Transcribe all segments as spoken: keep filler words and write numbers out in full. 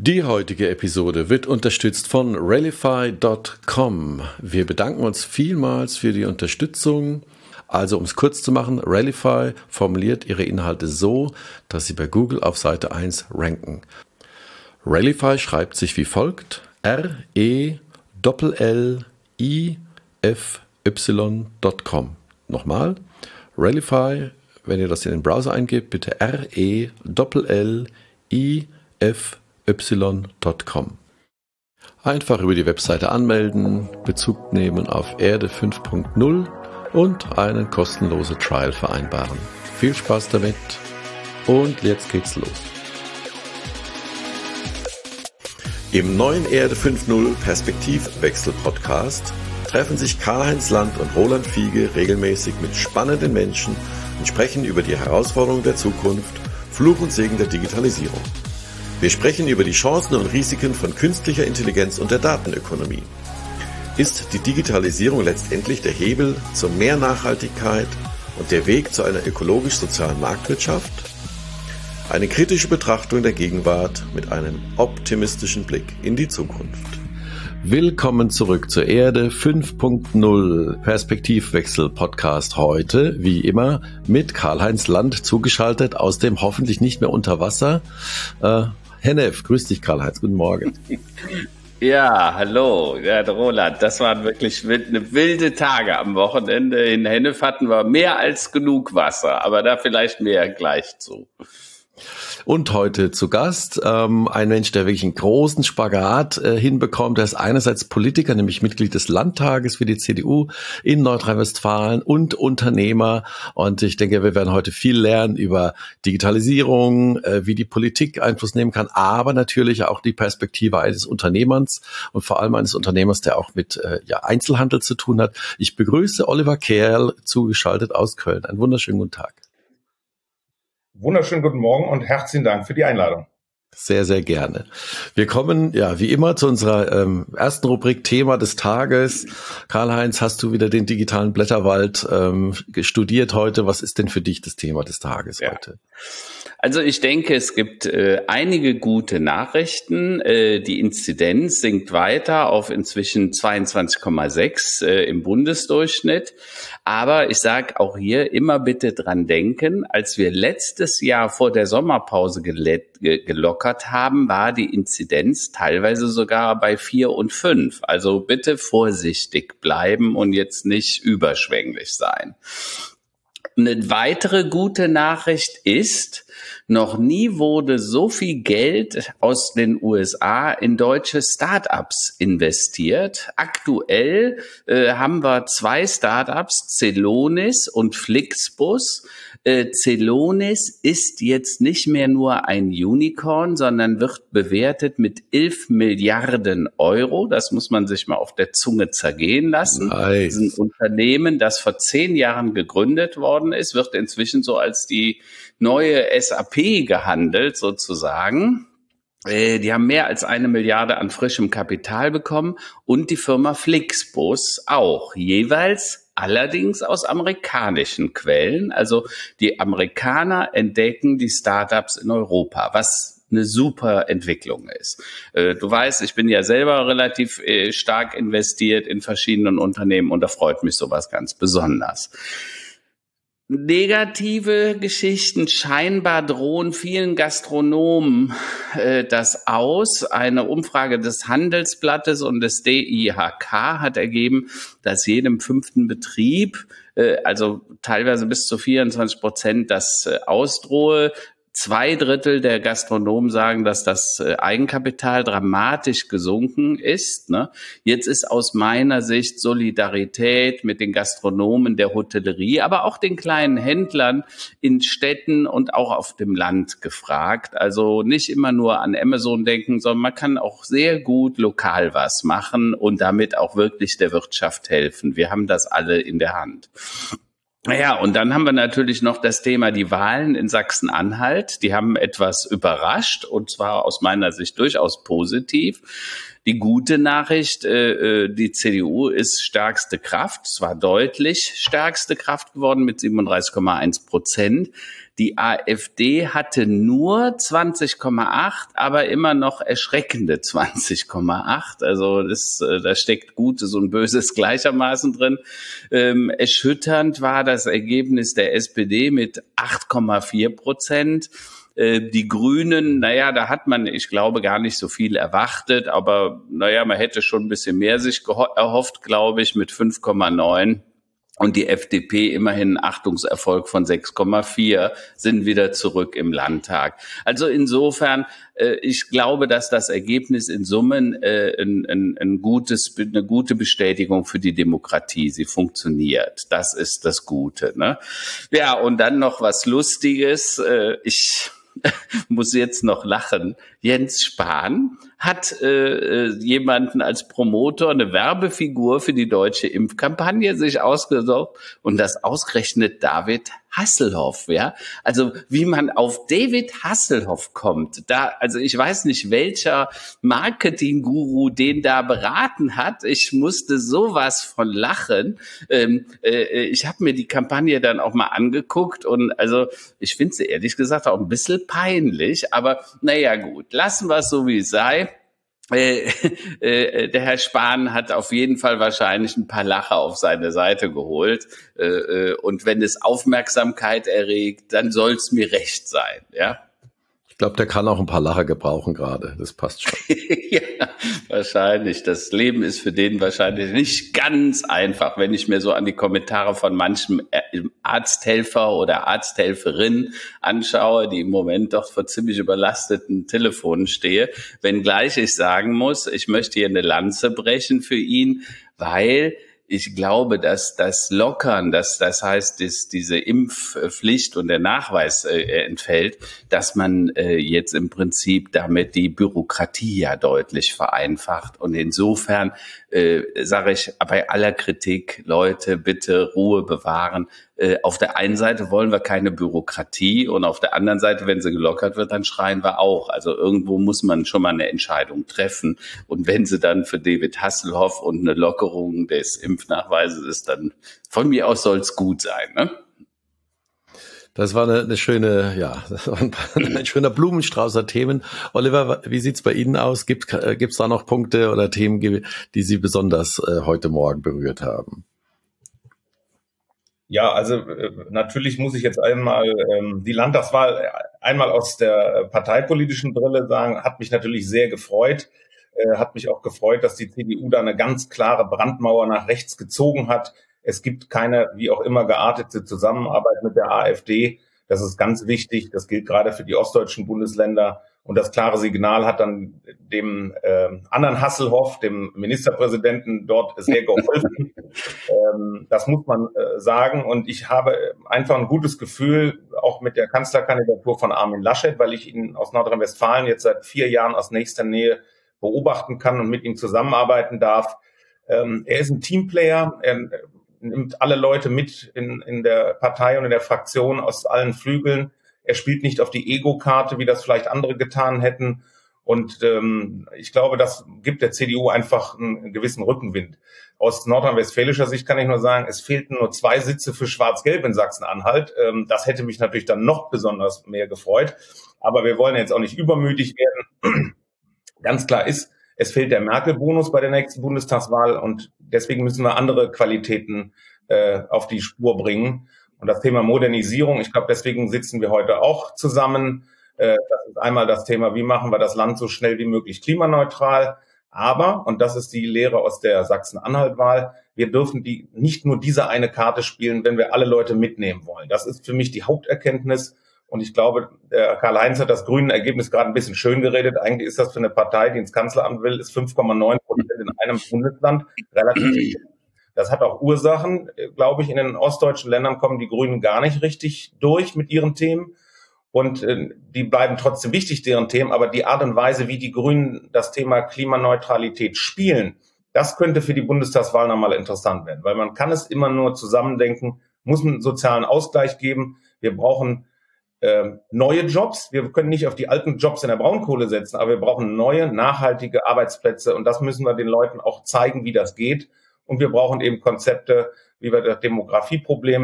Die heutige Episode wird unterstützt von Rallify Punkt com. Wir bedanken uns vielmals für die Unterstützung. Also, um es kurz zu machen, Rallify formuliert ihre Inhalte so, dass sie bei Google auf Seite eins ranken. Rallify schreibt sich wie folgt: R E L L I F Y Punkt com. Nochmal, Rallify, wenn ihr das in den Browser eingebt, bitte R E L L I F Y Punkt com. Einfach über die Webseite anmelden, Bezug nehmen auf Erde fünf Punkt null und einen kostenlosen Trial vereinbaren. Viel Spaß damit und jetzt geht's los. Im neuen Erde fünf Punkt null Perspektivwechsel-Podcast treffen sich Karl-Heinz Land und Roland Fiege regelmäßig mit spannenden Menschen und sprechen über die Herausforderungen der Zukunft, Fluch und Segen der Digitalisierung. Wir sprechen über die Chancen und Risiken von künstlicher Intelligenz und der Datenökonomie. Ist die Digitalisierung letztendlich der Hebel zu mehr Nachhaltigkeit und der Weg zu einer ökologisch-sozialen Marktwirtschaft? Eine kritische Betrachtung der Gegenwart mit einem optimistischen Blick in die Zukunft. Willkommen zurück zur Erde fünf Punkt null Perspektivwechsel-Podcast. Heute, wie immer, mit Karl-Heinz Land zugeschaltet aus dem hoffentlich nicht mehr unter Wasser. Äh, Hennef, grüß dich Karl-Heinz, guten Morgen. Ja, hallo, ja, Roland, das waren wirklich eine wilde Tage am Wochenende. In Hennef hatten wir mehr als genug Wasser, aber da vielleicht mehr gleich zu. Und heute zu Gast ähm, ein Mensch, der wirklich einen großen Spagat äh, hinbekommt. Er ist einerseits Politiker, nämlich Mitglied des Landtages für die C D U in Nordrhein-Westfalen und Unternehmer. Und ich denke, wir werden heute viel lernen über Digitalisierung, äh, wie die Politik Einfluss nehmen kann, aber natürlich auch die Perspektive eines Unternehmers und vor allem eines Unternehmers, der auch mit äh, ja, Einzelhandel zu tun hat. Ich begrüße Oliver Kerl, zugeschaltet aus Köln. Einen wunderschönen guten Tag. Wunderschönen guten Morgen und herzlichen Dank für die Einladung. Sehr, sehr gerne. Wir kommen, ja, wie immer zu unserer ähm, ersten Rubrik Thema des Tages. Karl-Heinz, hast du wieder den digitalen Blätterwald ähm, studiert heute? Was ist denn für dich das Thema des Tages ja. heute? Also ich denke, es gibt äh, einige gute Nachrichten. Äh, die Inzidenz sinkt weiter auf inzwischen zweiundzwanzig Komma sechs äh, im Bundesdurchschnitt. Aber ich sage auch hier immer bitte dran denken, als wir letztes Jahr vor der Sommerpause gelet- ge- gelockert haben, war die Inzidenz teilweise sogar bei vier und fünf. Also bitte vorsichtig bleiben und jetzt nicht überschwänglich sein. Eine weitere gute Nachricht ist, noch nie wurde so viel Geld aus den U S A in deutsche Start-ups investiert. Aktuell äh, haben wir zwei Start-ups, Celonis und Flixbus. Äh, Celonis ist jetzt nicht mehr nur ein Unicorn, sondern wird bewertet mit elf Milliarden Euro. Das muss man sich mal auf der Zunge zergehen lassen. Nice. Das ist ein Unternehmen, das vor zehn Jahren gegründet worden ist, wird inzwischen so als die neue S A P gehandelt sozusagen. Äh, die haben mehr als eine Milliarde an frischem Kapital bekommen und die Firma Flixbus auch, jeweils allerdings aus amerikanischen Quellen. Also die Amerikaner entdecken die Startups in Europa, was eine super Entwicklung ist. Äh, du weißt, ich bin ja selber relativ äh, stark investiert in verschiedenen Unternehmen und da freut mich sowas ganz besonders. Negative Geschichten, scheinbar drohen vielen Gastronomen äh, das aus. Eine Umfrage des Handelsblattes und des D I H K hat ergeben, dass jedem fünften Betrieb, äh, also teilweise bis zu vierundzwanzig Prozent, das äh, ausdrohe. Zwei Drittel der Gastronomen sagen, dass das Eigenkapital dramatisch gesunken ist. Ne? Jetzt ist aus meiner Sicht Solidarität mit den Gastronomen der Hotellerie, aber auch den kleinen Händlern in Städten und auch auf dem Land gefragt. Also nicht immer nur an Amazon denken, sondern man kann auch sehr gut lokal was machen und damit auch wirklich der Wirtschaft helfen. Wir haben das alle in der Hand. Ja, und dann haben wir natürlich noch das Thema die Wahlen in Sachsen-Anhalt. Die haben etwas überrascht und zwar aus meiner Sicht durchaus positiv. Die gute Nachricht, äh, die C D U ist stärkste Kraft, zwar deutlich stärkste Kraft geworden mit siebenunddreißig Komma eins Prozent. Die AfD hatte nur zwanzig Komma acht, aber immer noch erschreckende zwanzig Komma acht. Also das, da steckt Gutes und Böses gleichermaßen drin. Ähm, erschütternd war das Ergebnis der S P D mit acht Komma vier Prozent. Die Grünen, naja, da hat man, ich glaube, gar nicht so viel erwartet, aber naja, man hätte schon ein bisschen mehr sich erhofft, glaube ich, mit fünf Komma neun. Und die F D P immerhin ein Achtungserfolg von sechs Komma vier, sind wieder zurück im Landtag. Also insofern, äh, ich glaube, dass das Ergebnis in Summen äh, ein, ein, ein gutes, eine gute Bestätigung für die Demokratie, sie funktioniert. Das ist das Gute, ne? Ja, und dann noch was Lustiges. Äh, ich muss jetzt noch lachen. Jens Spahn hat äh, jemanden als Promotor, eine Werbefigur für die deutsche Impfkampagne sich ausgesucht und das ausgerechnet David Hasselhoff, ja. Also wie man auf David Hasselhoff kommt, da, also ich weiß nicht, welcher Marketing-Guru den da beraten hat. Ich musste sowas von lachen. Ähm, äh, ich habe mir die Kampagne dann auch mal angeguckt und also ich finde sie ehrlich gesagt auch ein bisschen peinlich, aber naja gut, lassen wir es so wie es sei. Äh, äh, der Herr Spahn hat auf jeden Fall wahrscheinlich ein paar Lacher auf seine Seite geholt. Äh, äh, und wenn es Aufmerksamkeit erregt, dann soll es mir recht sein, ja. Ich glaube, der kann auch ein paar Lacher gebrauchen gerade. Das passt schon. Ja, wahrscheinlich. Das Leben ist für den wahrscheinlich nicht ganz einfach, wenn ich mir so an die Kommentare von manchem Arzthelfer oder Arzthelferin anschaue, die im Moment doch vor ziemlich überlasteten Telefonen stehe. Wenngleich ich sagen muss, ich möchte hier eine Lanze brechen für ihn, weil ich glaube, dass das Lockern, dass das heißt, dass diese Impfpflicht und der Nachweis äh, entfällt, dass man äh, jetzt im Prinzip damit die Bürokratie ja deutlich vereinfacht. Und insofern äh, sage ich bei aller Kritik, Leute, bitte Ruhe bewahren. Äh, auf der einen Seite wollen wir keine Bürokratie und auf der anderen Seite, wenn sie gelockert wird, dann schreien wir auch. Also irgendwo muss man schon mal eine Entscheidung treffen. Und wenn sie dann für David Hasselhoff und eine Lockerung des Impfnachweises ist, dann von mir aus soll es gut sein, ne? Das war eine, eine schöne, ja, das war ein, ein schöner Blumenstrauß an Themen. Oliver, wie sieht's bei Ihnen aus? Gibt gibt's da noch Punkte oder Themen, die Sie besonders äh, heute Morgen berührt haben? Ja, also äh, natürlich muss ich jetzt einmal ähm, die Landtagswahl einmal aus der parteipolitischen Brille sagen, hat mich natürlich sehr gefreut. Äh, hat mich auch gefreut, dass die C D U da eine ganz klare Brandmauer nach rechts gezogen hat. Es gibt keine, wie auch immer, geartete Zusammenarbeit mit der AfD. Das ist ganz wichtig. Das gilt gerade für die ostdeutschen Bundesländer. Und das klare Signal hat dann dem äh, anderen Hasselhoff, dem Ministerpräsidenten, dort sehr geholfen. ähm, das muss man äh, sagen. Und ich habe einfach ein gutes Gefühl, auch mit der Kanzlerkandidatur von Armin Laschet, weil ich ihn aus Nordrhein-Westfalen jetzt seit vier Jahren aus nächster Nähe beobachten kann und mit ihm zusammenarbeiten darf. Ähm, er ist ein Teamplayer. Er nimmt alle Leute mit in, in der Partei und in der Fraktion aus allen Flügeln. Er spielt nicht auf die Ego-Karte, wie das vielleicht andere getan hätten. Und ähm, ich glaube, das gibt der C D U einfach einen, einen gewissen Rückenwind. Aus nordrhein-westfälischer Sicht kann ich nur sagen, es fehlten nur zwei Sitze für Schwarz-Gelb in Sachsen-Anhalt. Ähm, das hätte mich natürlich dann noch besonders mehr gefreut. Aber wir wollen jetzt auch nicht übermütig werden. Ganz klar ist, es fehlt der Merkel-Bonus bei der nächsten Bundestagswahl und deswegen müssen wir andere Qualitäten äh, auf die Spur bringen. Und das Thema Modernisierung, ich glaube, deswegen sitzen wir heute auch zusammen. Äh, das ist einmal das Thema, wie machen wir das Land so schnell wie möglich klimaneutral. Aber, und das ist die Lehre aus der Sachsen-Anhalt-Wahl, wir dürfen die nicht nur diese eine Karte spielen, wenn wir alle Leute mitnehmen wollen. Das ist für mich die Haupterkenntnis. Und ich glaube, der Karl-Heinz hat das grüne Ergebnis gerade ein bisschen schön geredet. Eigentlich ist das für eine Partei, die ins Kanzleramt will, ist fünf Komma neun Prozent in einem Bundesland relativ viel. Das hat auch Ursachen, glaube ich. In den ostdeutschen Ländern kommen die Grünen gar nicht richtig durch mit ihren Themen. Und äh, die bleiben trotzdem wichtig, deren Themen. Aber die Art und Weise, wie die Grünen das Thema Klimaneutralität spielen, das könnte für die Bundestagswahl nochmal interessant werden. Weil man kann es immer nur zusammendenken, muss einen sozialen Ausgleich geben. Wir brauchen äh, neue Jobs. Wir können nicht auf die alten Jobs in der Braunkohle setzen, aber wir brauchen neue, nachhaltige Arbeitsplätze. Und das müssen wir den Leuten auch zeigen, wie das geht. Und wir brauchen eben Konzepte, wie wir das Demografieproblem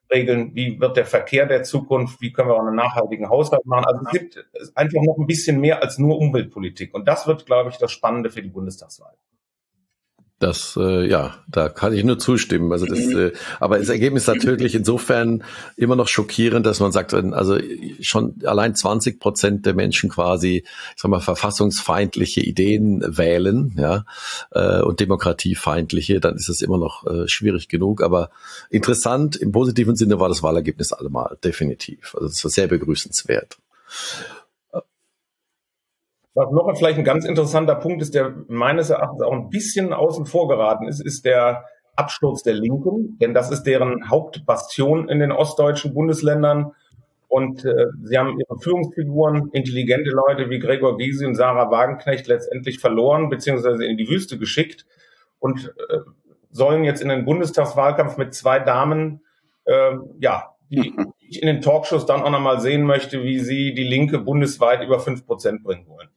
regeln, wie wird der Verkehr der Zukunft, wie können wir auch einen nachhaltigen Haushalt machen. Also es gibt einfach noch ein bisschen mehr als nur Umweltpolitik. Und das wird, glaube ich, das Spannende für die Bundestagswahl. Das, äh, ja, da kann ich nur zustimmen. Also das, äh, aber das Ergebnis ist natürlich insofern immer noch schockierend, dass man sagt, also schon allein zwanzig Prozent der Menschen quasi, ich sag mal, verfassungsfeindliche Ideen wählen, ja, äh, und demokratiefeindliche, dann ist es immer noch äh, schwierig genug. Aber interessant, im positiven Sinne war das Wahlergebnis allemal, definitiv. Also das war sehr begrüßenswert. Was noch vielleicht ein ganz interessanter Punkt ist, der meines Erachtens auch ein bisschen außen vor geraten ist, ist der Absturz der Linken. Denn das ist deren Hauptbastion in den ostdeutschen Bundesländern. Und äh, sie haben ihre Führungsfiguren, intelligente Leute wie Gregor Gysi und Sarah Wagenknecht letztendlich verloren, beziehungsweise in die Wüste geschickt und äh, sollen jetzt in den Bundestagswahlkampf mit zwei Damen, äh, ja, die ich in den Talkshows dann auch nochmal sehen möchte, wie sie die Linke bundesweit über fünf Prozent bringen wollen.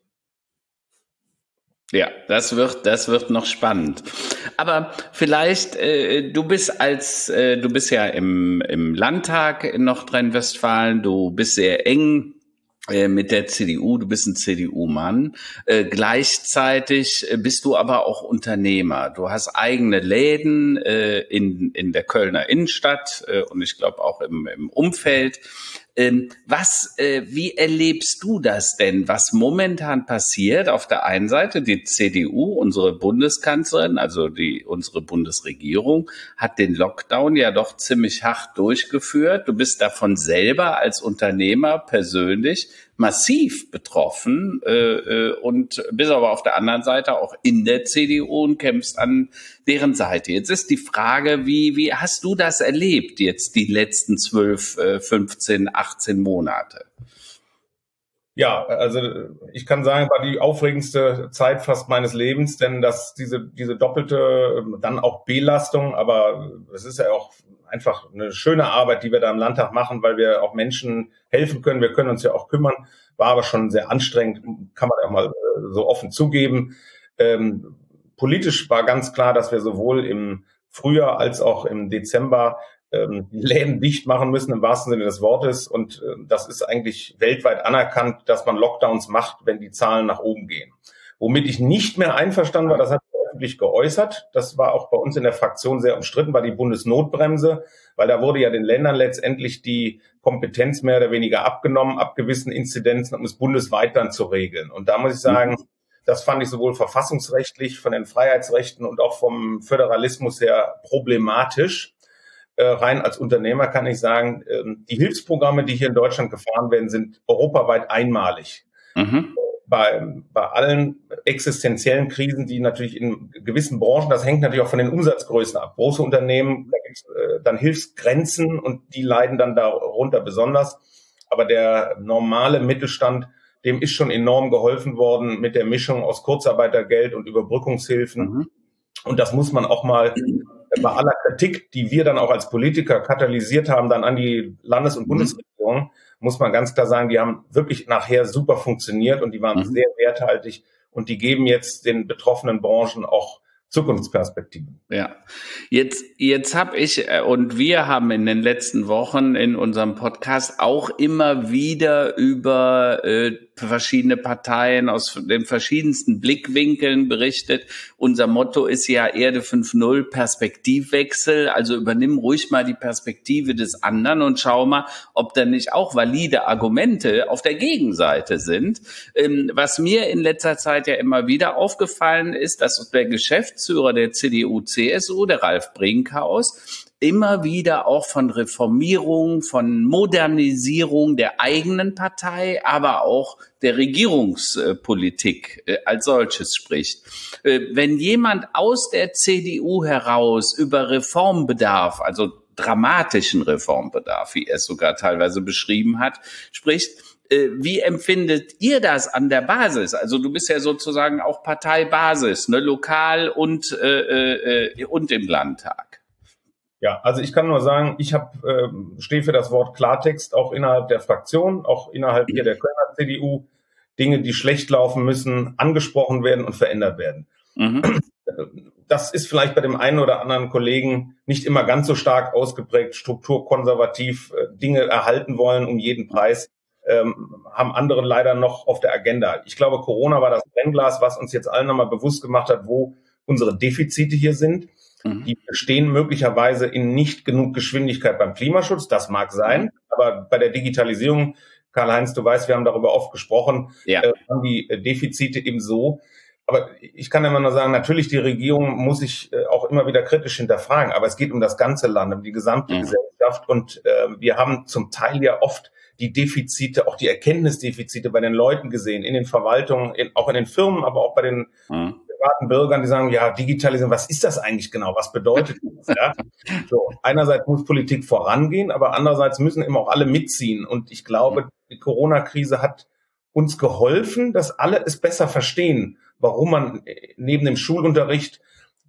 Ja, das wird, das wird noch spannend. Aber vielleicht, äh, du bist als, äh, du bist ja im, im Landtag in Nordrhein-Westfalen, du bist sehr eng äh, mit der C D U, du bist ein C D U-Mann. Äh, gleichzeitig bist du aber auch Unternehmer. Du hast eigene Läden äh, in, in der Kölner Innenstadt äh, und ich glaube auch im, im Umfeld. Was, äh, wie erlebst du das denn, was momentan passiert? Auf der einen Seite die C D U, unsere Bundeskanzlerin, also die unsere Bundesregierung, hat den Lockdown ja doch ziemlich hart durchgeführt. Du bist davon selber als Unternehmer persönlich massiv betroffen äh, und bist aber auf der anderen Seite auch in der C D U und kämpfst an deren Seite. Jetzt ist die Frage, wie wie hast du das erlebt jetzt die letzten zwölf, fünfzehn, achtzehn Monate? Ja, also ich kann sagen, war die aufregendste Zeit fast meines Lebens, denn das diese diese doppelte dann auch Belastung, aber es ist ja auch einfach eine schöne Arbeit, die wir da im Landtag machen, weil wir auch Menschen helfen können. Wir können uns ja auch kümmern. War aber schon sehr anstrengend, kann man auch mal so offen zugeben. Ähm, politisch war ganz klar, dass wir sowohl im Frühjahr als auch im Dezember ähm, die Läden dicht machen müssen, im wahrsten Sinne des Wortes. Und äh, das ist eigentlich weltweit anerkannt, dass man Lockdowns macht, wenn die Zahlen nach oben gehen. Womit ich nicht mehr einverstanden war, das hat er öffentlich geäußert. Das war auch bei uns in der Fraktion sehr umstritten, war die Bundesnotbremse, weil da wurde ja den Ländern letztendlich die Kompetenz mehr oder weniger abgenommen, ab gewissen Inzidenzen, um es bundesweit dann zu regeln. Und da muss ich sagen, das fand ich sowohl verfassungsrechtlich, von den Freiheitsrechten und auch vom Föderalismus her problematisch. Äh, rein als Unternehmer kann ich sagen, äh, die Hilfsprogramme, die hier in Deutschland gefahren werden, sind europaweit einmalig. Mhm. Bei, bei allen existenziellen Krisen, die natürlich in gewissen Branchen, das hängt natürlich auch von den Umsatzgrößen ab. Große Unternehmen, da gibt's äh, dann Hilfsgrenzen und die leiden dann darunter besonders. Aber der normale Mittelstand, dem ist schon enorm geholfen worden mit der Mischung aus Kurzarbeitergeld und Überbrückungshilfen. Mhm. Und das muss man auch mal bei aller Kritik, die wir dann auch als Politiker katalysiert haben, dann an die Landes- und Bundesregierung, muss man ganz klar sagen, die haben wirklich nachher super funktioniert und die waren mhm. sehr werthaltig und die geben jetzt den betroffenen Branchen auch Zukunftsperspektiven. Ja, jetzt jetzt habe ich und wir haben in den letzten Wochen in unserem Podcast auch immer wieder über äh, verschiedene Parteien aus den verschiedensten Blickwinkeln berichtet. Unser Motto ist ja Erde fünf Punkt null, Perspektivwechsel. Also übernimm ruhig mal die Perspektive des anderen und schau mal, ob da nicht auch valide Argumente auf der Gegenseite sind. Ähm, was mir in letzter Zeit ja immer wieder aufgefallen ist, dass der Geschäftsführer der C D U C S U, der Ralf Brinkhaus, immer wieder auch von Reformierung, von Modernisierung der eigenen Partei, aber auch der Regierungspolitik äh, als solches spricht. Äh, wenn jemand aus der C D U heraus über Reformbedarf, also dramatischen Reformbedarf, wie er es sogar teilweise beschrieben hat, spricht, äh, wie empfindet ihr das an der Basis? Also du bist ja sozusagen auch Parteibasis, ne, lokal und, äh, äh, und im Landtag. Ja, also ich kann nur sagen, ich hab, äh, stehe für das Wort Klartext auch innerhalb der Fraktion, auch innerhalb hier der Kölner C D U. Dinge, die schlecht laufen müssen, angesprochen werden und verändert werden. Mhm. Das ist vielleicht bei dem einen oder anderen Kollegen nicht immer ganz so stark ausgeprägt, strukturkonservativ äh, Dinge erhalten wollen um jeden Preis, ähm, haben andere leider noch auf der Agenda. Ich glaube, Corona war das Brennglas, was uns jetzt allen nochmal bewusst gemacht hat, wo unsere Defizite hier sind. Mhm. Die bestehen möglicherweise in nicht genug Geschwindigkeit beim Klimaschutz, das mag sein, mhm. aber bei der Digitalisierung, Karl-Heinz, du weißt, wir haben darüber oft gesprochen, ja. äh, haben die Defizite eben so. Aber ich kann immer nur sagen, natürlich die Regierung muss sich äh, auch immer wieder kritisch hinterfragen, aber es geht um das ganze Land, um die gesamte mhm. Gesellschaft und äh, wir haben zum Teil ja oft die Defizite, auch die Erkenntnisdefizite bei den Leuten gesehen, in den Verwaltungen, in, auch in den Firmen, aber auch bei den mhm. privaten Bürgern, die sagen, ja, Digitalisierung, was ist das eigentlich genau? Was bedeutet das? Ja? So, einerseits muss Politik vorangehen, aber andererseits müssen eben auch alle mitziehen und ich glaube, die Corona-Krise hat uns geholfen, dass alle es besser verstehen, warum man neben dem Schulunterricht,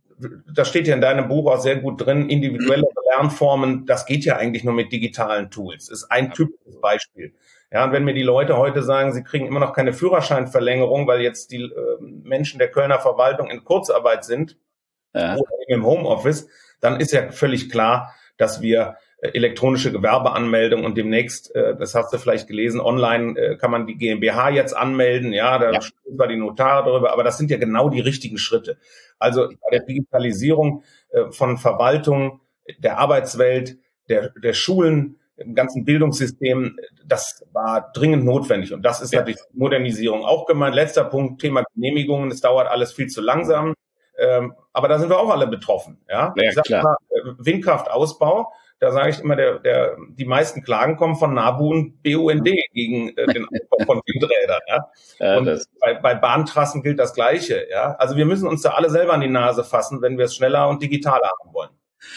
das steht ja in deinem Buch auch sehr gut drin, individuelle Lernformen, das geht ja eigentlich nur mit digitalen Tools. Das ist ein typisches Beispiel. Ja, und wenn mir die Leute heute sagen, sie kriegen immer noch keine Führerscheinverlängerung, weil jetzt die äh, Menschen der Kölner Verwaltung in Kurzarbeit sind ja. oder im Homeoffice, dann ist ja völlig klar, dass wir elektronische Gewerbeanmeldung und demnächst, äh, das hast du vielleicht gelesen, online äh, kann man die GmbH jetzt anmelden, ja, da ja. steht zwar die Notare darüber, aber das sind ja genau die richtigen Schritte. Also bei der Digitalisierung äh, von Verwaltung, der Arbeitswelt, der, der Schulen, im ganzen Bildungssystem, das war dringend notwendig und das ist ja. natürlich Modernisierung auch gemeint. Letzter Punkt, Thema Genehmigungen, es dauert alles viel zu langsam, ähm, aber da sind wir auch alle betroffen, ja. ja ich sag klar. mal, Windkraftausbau, da sage ich immer, der, der, die meisten Klagen kommen von NABU und B U N D gegen äh, den Ausbau von Windrädern. Ja? Ja, und das bei, bei Bahntrassen gilt das Gleiche. Ja? Also wir müssen uns da alle selber an die Nase fassen, wenn wir es schneller und digitaler haben wollen.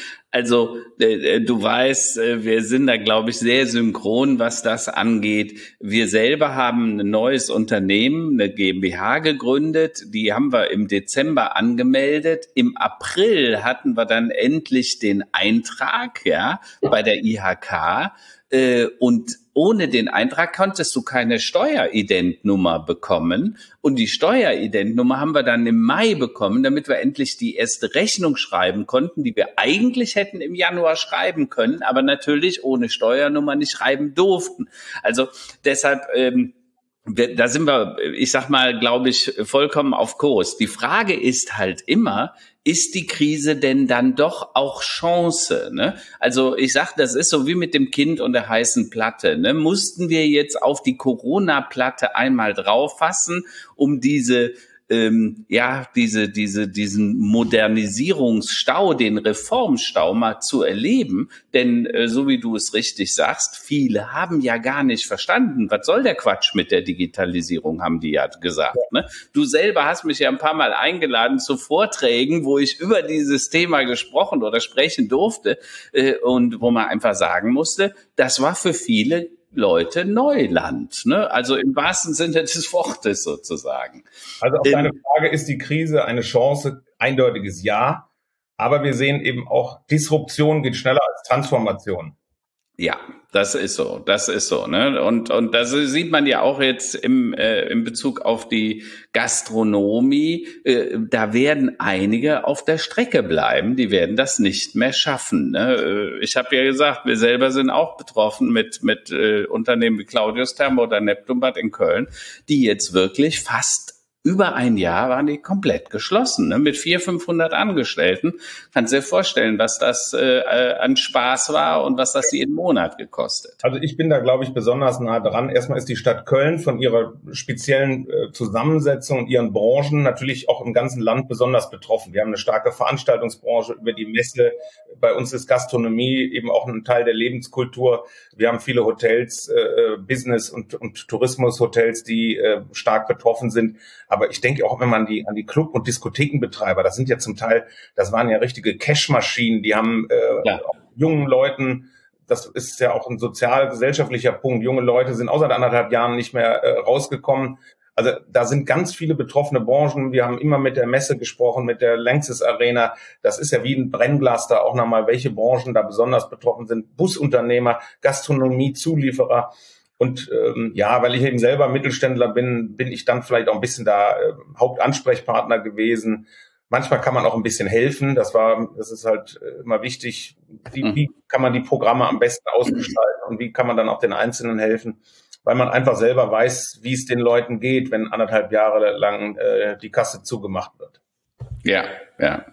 Also äh, du weißt, äh, wir sind da, glaube ich, sehr synchron, was das angeht. Wir selber haben ein neues Unternehmen, eine GmbH gegründet. Die haben wir im Dezember angemeldet. Im April hatten wir dann endlich den Eintrag, ja, bei der I H K. Äh, und ohne den Eintrag konntest du keine Steueridentnummer bekommen. Und die Steueridentnummer haben wir dann im Mai bekommen, damit wir endlich die erste Rechnung schreiben konnten, die wir eigentlich hätten im Januar schreiben können, aber natürlich ohne Steuernummer nicht schreiben durften. Also deshalb, ähm, wir, da sind wir, ich sag mal, glaube ich, vollkommen auf Kurs. Die Frage ist halt immer, ist die Krise denn dann doch auch Chance? Ne? Also ich sag, das ist so wie mit dem Kind und der heißen Platte. Ne? Mussten wir jetzt auf die Corona-Platte einmal drauffassen, um diese ähm, ja diese diese diesen Modernisierungsstau, den Reformstau mal zu erleben? Denn äh, so wie du es richtig sagst, viele haben ja gar nicht verstanden, was soll der Quatsch mit der Digitalisierung, haben die ja gesagt. Ne? Du selber hast mich ja ein paar Mal eingeladen zu Vorträgen, wo ich über dieses Thema gesprochen oder sprechen durfte äh, und wo man einfach sagen musste, das war für viele Leute Neuland, ne? Also im wahrsten Sinne des Wortes sozusagen. Also auf deine Frage, ist die Krise eine Chance? Eindeutiges Ja. Aber wir sehen eben auch, Disruption geht schneller als Transformation. Ja, das ist so, das ist so, ne? Und und das sieht man ja auch jetzt im äh, in Bezug auf die Gastronomie. Äh, da werden einige auf der Strecke bleiben, die werden das nicht mehr schaffen. Ne? Ich habe ja gesagt, wir selber sind auch betroffen mit mit äh, Unternehmen wie Claudius Therme oder Neptunbad in Köln, die jetzt wirklich fast über ein Jahr waren die komplett geschlossen, ne? Mit vierhundert, fünfhundert Angestellten. Kannst dir vorstellen, was das äh, an Spaß war und was das jeden Monat gekostet. Also ich bin da, glaube ich, besonders nah dran. Erstmal ist die Stadt Köln von ihrer speziellen äh, Zusammensetzung und ihren Branchen natürlich auch im ganzen Land besonders betroffen. Wir haben eine starke Veranstaltungsbranche über die Messe. Bei uns ist Gastronomie eben auch ein Teil der Lebenskultur. Wir haben viele Hotels, äh, Business- und, und Tourismushotels, die äh, stark betroffen sind. Aber ich denke auch, wenn man die an die Club- und Diskothekenbetreiber, das sind ja zum Teil, das waren ja richtige Cashmaschinen, die haben äh, ja. jungen Leuten, das ist ja auch ein sozial-gesellschaftlicher Punkt, junge Leute sind auch seit anderthalb Jahren nicht mehr äh, rausgekommen. Also da sind ganz viele betroffene Branchen. Wir haben immer mit der Messe gesprochen, mit der Lanxess Arena. Das ist ja wie ein Brennglas da auch nochmal, welche Branchen da besonders betroffen sind. Busunternehmer, Gastronomie, Zulieferer. Und ähm, ja, weil ich eben selber Mittelständler bin, bin ich dann vielleicht auch ein bisschen da äh, Hauptansprechpartner gewesen. Manchmal kann man auch ein bisschen helfen. Das war, das ist halt immer wichtig. Wie, wie kann man die Programme am besten ausgestalten und wie kann man dann auch den Einzelnen helfen? Weil man einfach selber weiß, wie es den Leuten geht, wenn anderthalb Jahre lang äh, die Kasse zugemacht wird. Ja, ja.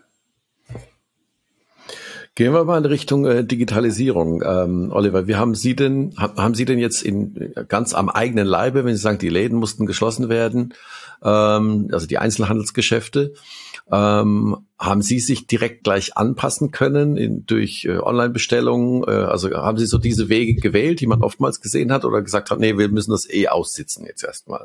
Gehen wir mal in Richtung äh, Digitalisierung. Ähm, Oliver, wie haben Sie denn, haben Sie denn jetzt in ganz am eigenen Leibe, wenn Sie sagen, die Läden mussten geschlossen werden, ähm, also die Einzelhandelsgeschäfte, ähm, haben Sie sich direkt gleich anpassen können in, durch äh, Online-Bestellungen? Äh, also haben Sie so diese Wege gewählt, die man oftmals gesehen hat, oder gesagt hat, nee, wir müssen das eh aussitzen jetzt erstmal?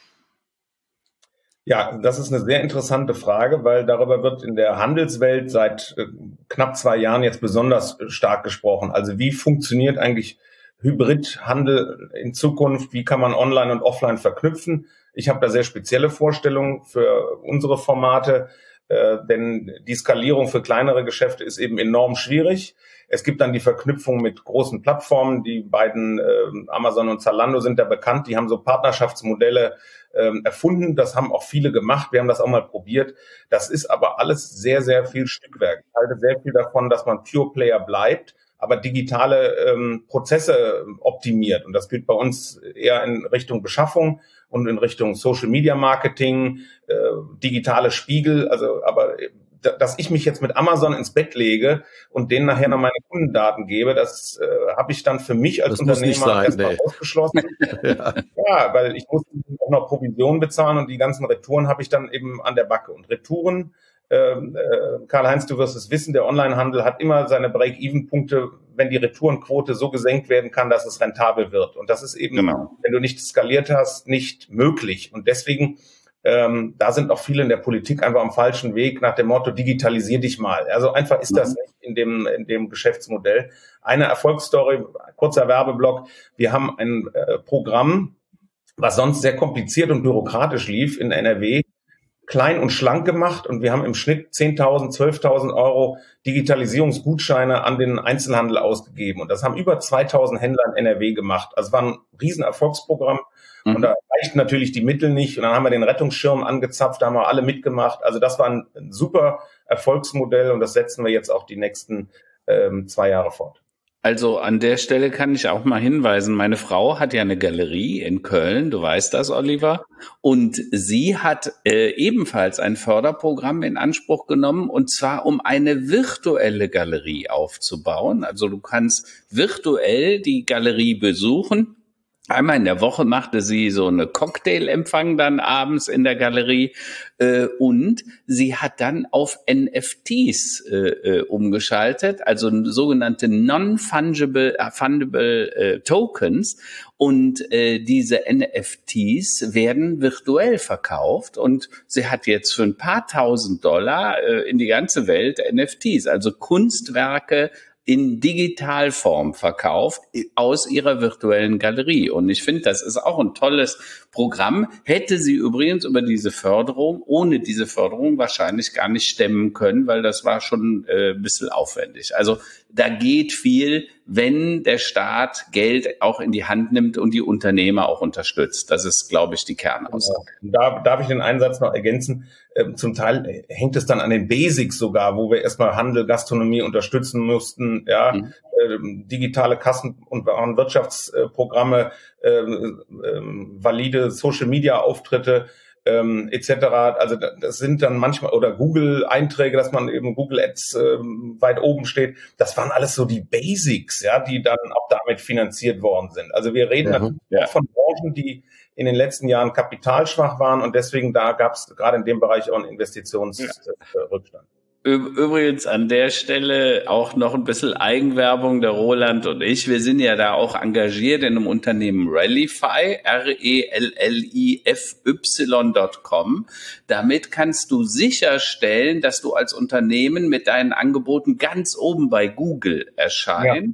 Ja, das ist eine sehr interessante Frage, weil darüber wird in der Handelswelt seit äh, knapp zwei Jahren jetzt besonders stark gesprochen. Also wie funktioniert eigentlich Hybridhandel in Zukunft? Wie kann man Online und Offline verknüpfen? Ich habe da sehr spezielle Vorstellungen für unsere Formate, äh, denn die Skalierung für kleinere Geschäfte ist eben enorm schwierig. Es gibt dann die Verknüpfung mit großen Plattformen. Die beiden äh, Amazon und Zalando sind da bekannt. Die haben so Partnerschaftsmodelle ähm, erfunden. Das haben auch viele gemacht. Wir haben das auch mal probiert. Das ist aber alles sehr, sehr viel Stückwerk. Ich halte sehr viel davon, dass man Pure Player bleibt, aber digitale ähm, Prozesse optimiert. Und das gilt bei uns eher in Richtung Beschaffung und in Richtung Social Media Marketing, äh, digitale Spiegel. Also, aber dass ich mich jetzt mit Amazon ins Bett lege und denen nachher noch meine Kundendaten gebe, das äh, habe ich dann für mich als das Unternehmer erstmal nee. ausgeschlossen. ja. ja, weil ich muss auch noch Provision bezahlen und die ganzen Retouren habe ich dann eben an der Backe. Und Retouren, äh, äh, Karl-Heinz, du wirst es wissen, der Onlinehandel hat immer seine Break-Even-Punkte, wenn die Retourenquote so gesenkt werden kann, dass es rentabel wird. Und das ist eben, genau. wenn du nicht skaliert hast, nicht möglich. Und deswegen Ähm, da sind auch viele in der Politik einfach am falschen Weg nach dem Motto, digitalisier dich mal. Also einfach ist das nicht in dem, in dem Geschäftsmodell. Eine Erfolgsstory, kurzer Werbeblock. Wir haben ein äh, Programm, was sonst sehr kompliziert und bürokratisch lief in N R W, klein und schlank gemacht und wir haben im Schnitt zehntausend, zwölftausend Euro Digitalisierungsgutscheine an den Einzelhandel ausgegeben. Und das haben über zweitausend Händler in N R W gemacht. Also es war ein Riesenerfolgsprogramm. Mhm. Und da reichten natürlich die Mittel nicht. Und dann haben wir den Rettungsschirm angezapft, da haben wir alle mitgemacht. Also das war ein, ein super Erfolgsmodell und das setzen wir jetzt auch die nächsten ähm, zwei Jahre fort. Also an der Stelle kann ich auch mal hinweisen, meine Frau hat ja eine Galerie in Köln, du weißt das, Oliver, und sie hat äh, ebenfalls ein Förderprogramm in Anspruch genommen, und zwar um eine virtuelle Galerie aufzubauen. Also du kannst virtuell die Galerie besuchen. Einmal in der Woche machte sie so eine Cocktailempfang dann abends in der Galerie äh, und sie hat dann auf N F Ts äh, äh, umgeschaltet, also sogenannte non-fungible äh, fungible, äh, Tokens, und äh, diese N F Ts werden virtuell verkauft und sie hat jetzt für ein paar tausend Dollar äh, in die ganze Welt N F Ts, also Kunstwerke in Digitalform verkauft aus ihrer virtuellen Galerie. Und ich finde, das ist auch ein tolles Programm. Hätte sie übrigens über diese Förderung, ohne diese Förderung wahrscheinlich gar nicht stemmen können, weil das war schon äh, ein bisschen aufwendig. Also da geht viel, wenn der Staat Geld auch in die Hand nimmt und die Unternehmer auch unterstützt. Das ist, glaube ich, die Kernaussage. Da darf ich den Einsatz noch ergänzen. Ähm, zum Teil hängt es dann an den Basics sogar, wo wir erstmal Handel, Gastronomie unterstützen mussten, ja, mhm. ähm, digitale Kassen- und Wirtschaftsprogramme, ähm, ähm, valide Social-Media-Auftritte, ähm, et cetera. Also das sind dann manchmal, oder Google-Einträge, dass man eben Google Ads ähm, weit oben steht. Das waren alles so die Basics, ja, die dann auch damit finanziert worden sind. Also wir reden mhm. natürlich ja. auch von Branchen, die in den letzten Jahren kapitalschwach waren und deswegen da gab es gerade in dem Bereich auch einen Investitionsrückstand. Ja. Übrigens an der Stelle auch noch ein bisschen Eigenwerbung, der Roland und ich. Wir sind ja da auch engagiert in einem Unternehmen Rellify, R E L L I F Y Punkt com. Damit kannst du sicherstellen, dass du als Unternehmen mit deinen Angeboten ganz oben bei Google erscheinst. Ja.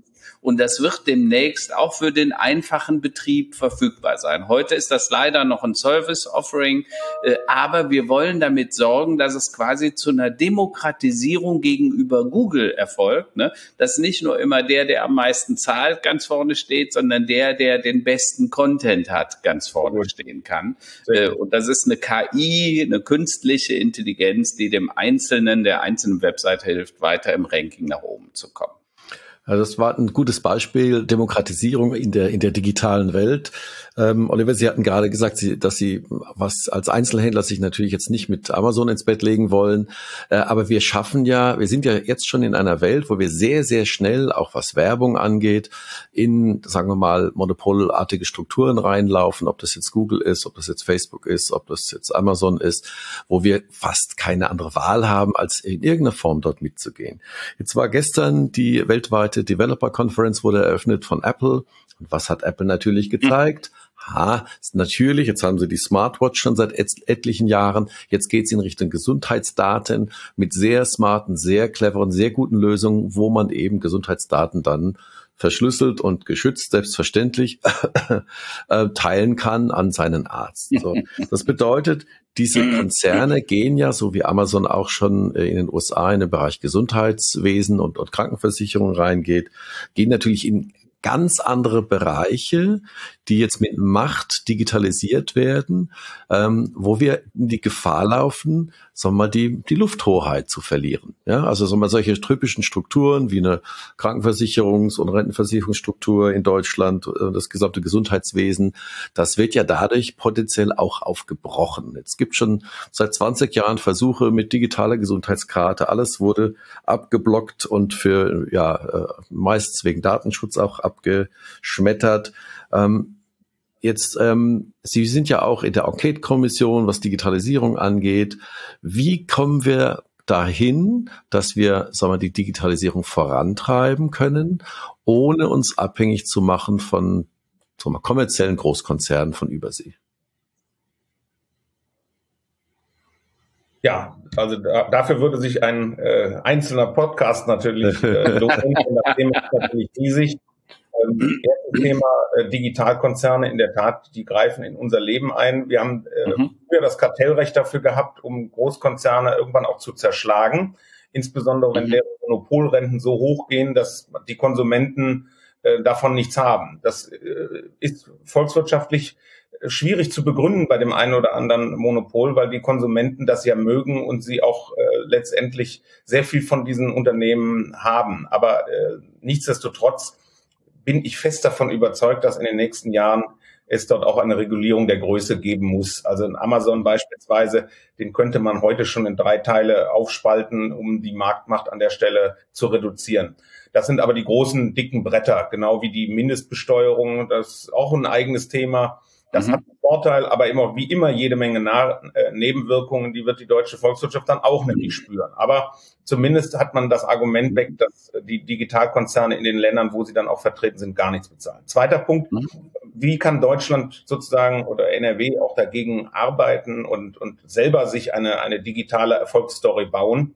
Und das wird demnächst auch für den einfachen Betrieb verfügbar sein. Heute ist das leider noch ein Service-Offering, äh, aber wir wollen damit sorgen, dass es quasi zu einer Demokratisierung gegenüber Google erfolgt, ne? Dass nicht nur immer der, der am meisten zahlt, ganz vorne steht, sondern der, der den besten Content hat, ganz vorne stehen kann. Äh, und das ist eine K I, eine künstliche Intelligenz, die dem Einzelnen, der einzelnen Website hilft, weiter im Ranking nach oben zu kommen. Also das war ein gutes Beispiel, Demokratisierung in der in der digitalen Welt. Ähm, Oliver, Sie hatten gerade gesagt, Sie, dass Sie was als Einzelhändler sich natürlich jetzt nicht mit Amazon ins Bett legen wollen, äh, aber wir schaffen ja, wir sind ja jetzt schon in einer Welt, wo wir sehr, sehr schnell, auch was Werbung angeht, in, sagen wir mal, monopolartige Strukturen reinlaufen, ob das jetzt Google ist, ob das jetzt Facebook ist, ob das jetzt Amazon ist, wo wir fast keine andere Wahl haben, als in irgendeiner Form dort mitzugehen. Jetzt war gestern die weltweite Developer Conference, wurde eröffnet von Apple. Und was hat Apple natürlich gezeigt? Ha, ist natürlich, jetzt haben sie die Smartwatch schon seit et- etlichen Jahren. Jetzt geht es in Richtung Gesundheitsdaten mit sehr smarten, sehr cleveren, sehr guten Lösungen, wo man eben Gesundheitsdaten dann verschlüsselt und geschützt, selbstverständlich, äh, teilen kann an seinen Arzt. So. Das bedeutet, diese Konzerne gehen ja, so wie Amazon auch schon in den U S A in den Bereich Gesundheitswesen und, und Krankenversicherung reingeht, gehen natürlich in ganz andere Bereiche, die jetzt mit Macht digitalisiert werden, ähm, wo wir in die Gefahr laufen, sagen wir mal, die, die Lufthoheit zu verlieren. Ja, also sagen wir mal, solche typischen Strukturen wie eine Krankenversicherungs- und Rentenversicherungsstruktur in Deutschland, das gesamte Gesundheitswesen, das wird ja dadurch potenziell auch aufgebrochen. Es gibt schon seit zwanzig Jahren Versuche mit digitaler Gesundheitskarte. Alles wurde abgeblockt und für, ja, meistens wegen Datenschutz auch abgeschmettert. Ähm, Jetzt, ähm, Sie sind ja auch in der Enquete-Kommission, was Digitalisierung angeht. Wie kommen wir dahin, dass wir, sagen wir, die Digitalisierung vorantreiben können, ohne uns abhängig zu machen von, sagen wir, kommerziellen Großkonzernen von Übersee? Ja, also da, dafür würde sich ein äh, einzelner Podcast natürlich äh, lohnen. Das Thema ist natürlich riesig. Ähm, erstes Thema, äh, Digitalkonzerne, in der Tat, die greifen in unser Leben ein. Wir haben äh, mhm. früher das Kartellrecht dafür gehabt, um Großkonzerne irgendwann auch zu zerschlagen. Insbesondere, wenn mhm. deren Monopolrenten so hoch gehen, dass die Konsumenten äh, davon nichts haben. Das äh, ist volkswirtschaftlich schwierig zu begründen bei dem einen oder anderen Monopol, weil die Konsumenten das ja mögen und sie auch äh, letztendlich sehr viel von diesen Unternehmen haben. Aber äh, nichtsdestotrotz bin ich fest davon überzeugt, dass in den nächsten Jahren es dort auch eine Regulierung der Größe geben muss. Also ein Amazon beispielsweise, den könnte man heute schon in drei Teile aufspalten, um die Marktmacht an der Stelle zu reduzieren. Das sind aber die großen, dicken Bretter, genau wie die Mindestbesteuerung. Das ist auch ein eigenes Thema. Das mhm. hat einen Vorteil, aber immer wie immer jede Menge Na- äh, Nebenwirkungen, die wird die deutsche Volkswirtschaft dann auch nämlich spüren. Aber zumindest hat man das Argument weg, dass die Digitalkonzerne in den Ländern, wo sie dann auch vertreten sind, gar nichts bezahlen. Zweiter Punkt, mhm. wie kann Deutschland sozusagen oder N R W auch dagegen arbeiten und, und selber sich eine, eine digitale Erfolgsstory bauen?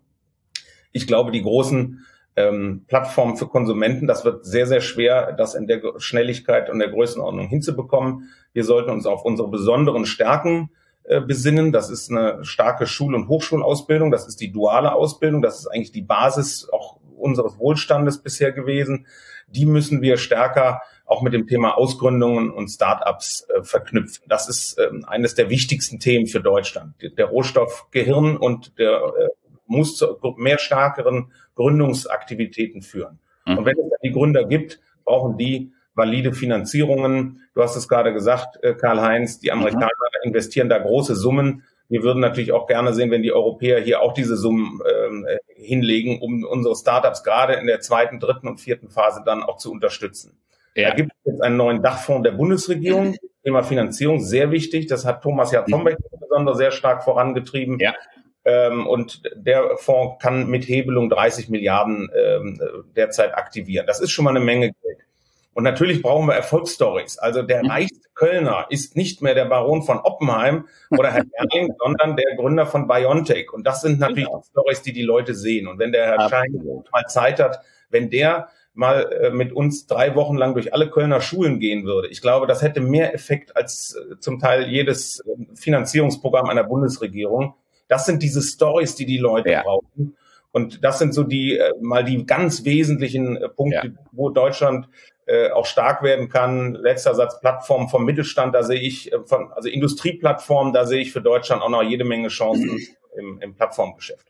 Ich glaube, die großen Ähm, Plattformen für Konsumenten. Das wird sehr, sehr schwer, das in der Schnelligkeit und der Größenordnung hinzubekommen. Wir sollten uns auf unsere besonderen Stärken äh, besinnen. Das ist eine starke Schul- und Hochschulausbildung. Das ist die duale Ausbildung. Das ist eigentlich die Basis auch unseres Wohlstandes bisher gewesen. Die müssen wir stärker auch mit dem Thema Ausgründungen und Start-ups äh, verknüpfen. Das ist äh, eines der wichtigsten Themen für Deutschland. Der Rohstoff Gehirn und der äh, muss zu mehr stärkeren Gründungsaktivitäten führen. Mhm. Und wenn es dann die Gründer gibt, brauchen die valide Finanzierungen. Du hast es gerade gesagt, Karl-Heinz, die Amerikaner mhm. investieren da große Summen. Wir würden natürlich auch gerne sehen, wenn die Europäer hier auch diese Summen äh, hinlegen, um unsere Startups gerade in der zweiten, dritten und vierten Phase dann auch zu unterstützen. Ja. Da gibt es jetzt einen neuen Dachfonds der Bundesregierung. Thema Finanzierung, sehr wichtig. Das hat Thomas Jahrtombeck mhm. insbesondere sehr stark vorangetrieben. Ja. Ähm, und der Fonds kann mit Hebelung dreißig Milliarden ähm, derzeit aktivieren. Das ist schon mal eine Menge Geld. Und natürlich brauchen wir Erfolgsstories. Also der reichste Kölner ist nicht mehr der Baron von Oppenheim oder Herr Erling, sondern der Gründer von BioNTech. Und das sind natürlich genau. Stories, die die Leute sehen. Und wenn der Herr Schein mal Zeit hat, wenn der mal äh, mit uns drei Wochen lang durch alle Kölner Schulen gehen würde. Ich glaube, das hätte mehr Effekt als äh, zum Teil jedes äh, Finanzierungsprogramm einer Bundesregierung. Das sind diese Stories, die die Leute ja. brauchen. Und das sind so die äh, mal die ganz wesentlichen äh, Punkte, ja. wo Deutschland äh, auch stark werden kann. Letzter Satz, Plattformen vom Mittelstand, da sehe ich, äh, von, also Industrieplattformen, da sehe ich für Deutschland auch noch jede Menge Chancen im, im Plattformgeschäft.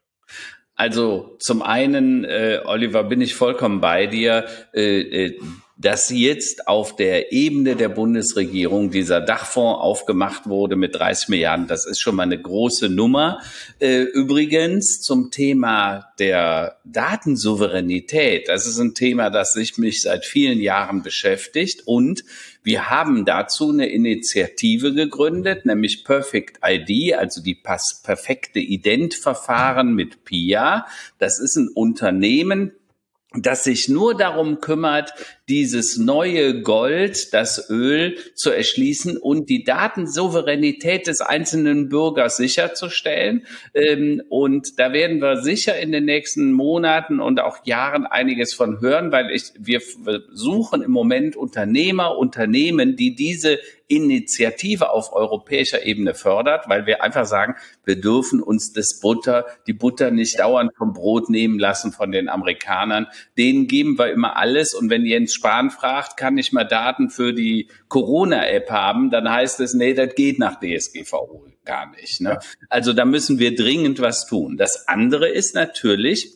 Also zum einen, äh, Oliver, bin ich vollkommen bei dir, äh, äh, dass jetzt auf der Ebene der Bundesregierung dieser Dachfonds aufgemacht wurde mit dreißig Milliarden, das ist schon mal eine große Nummer. Äh, übrigens zum Thema der Datensouveränität, das ist ein Thema, das sich mich seit vielen Jahren beschäftigt, und wir haben dazu eine Initiative gegründet, nämlich Perfect I D, also die perfekte Ident-Verfahren mit P I A. Das ist ein Unternehmen, das sich nur darum kümmert, dieses neue Gold, das Öl, zu erschließen und die Datensouveränität des einzelnen Bürgers sicherzustellen. Und da werden wir sicher in den nächsten Monaten und auch Jahren einiges von hören, weil ich, wir suchen im Moment Unternehmer, Unternehmen, die diese Initiative auf europäischer Ebene fördert, weil wir einfach sagen, wir dürfen uns das Butter, die Butter nicht dauernd vom Brot nehmen lassen von den Amerikanern. Denen geben wir immer alles, und wenn Jens Spahn fragt, kann ich mal Daten für die Corona-App haben, dann heißt es, nee, das geht nach D S G V O gar nicht. Ne? Also da müssen wir dringend was tun. Das andere ist natürlich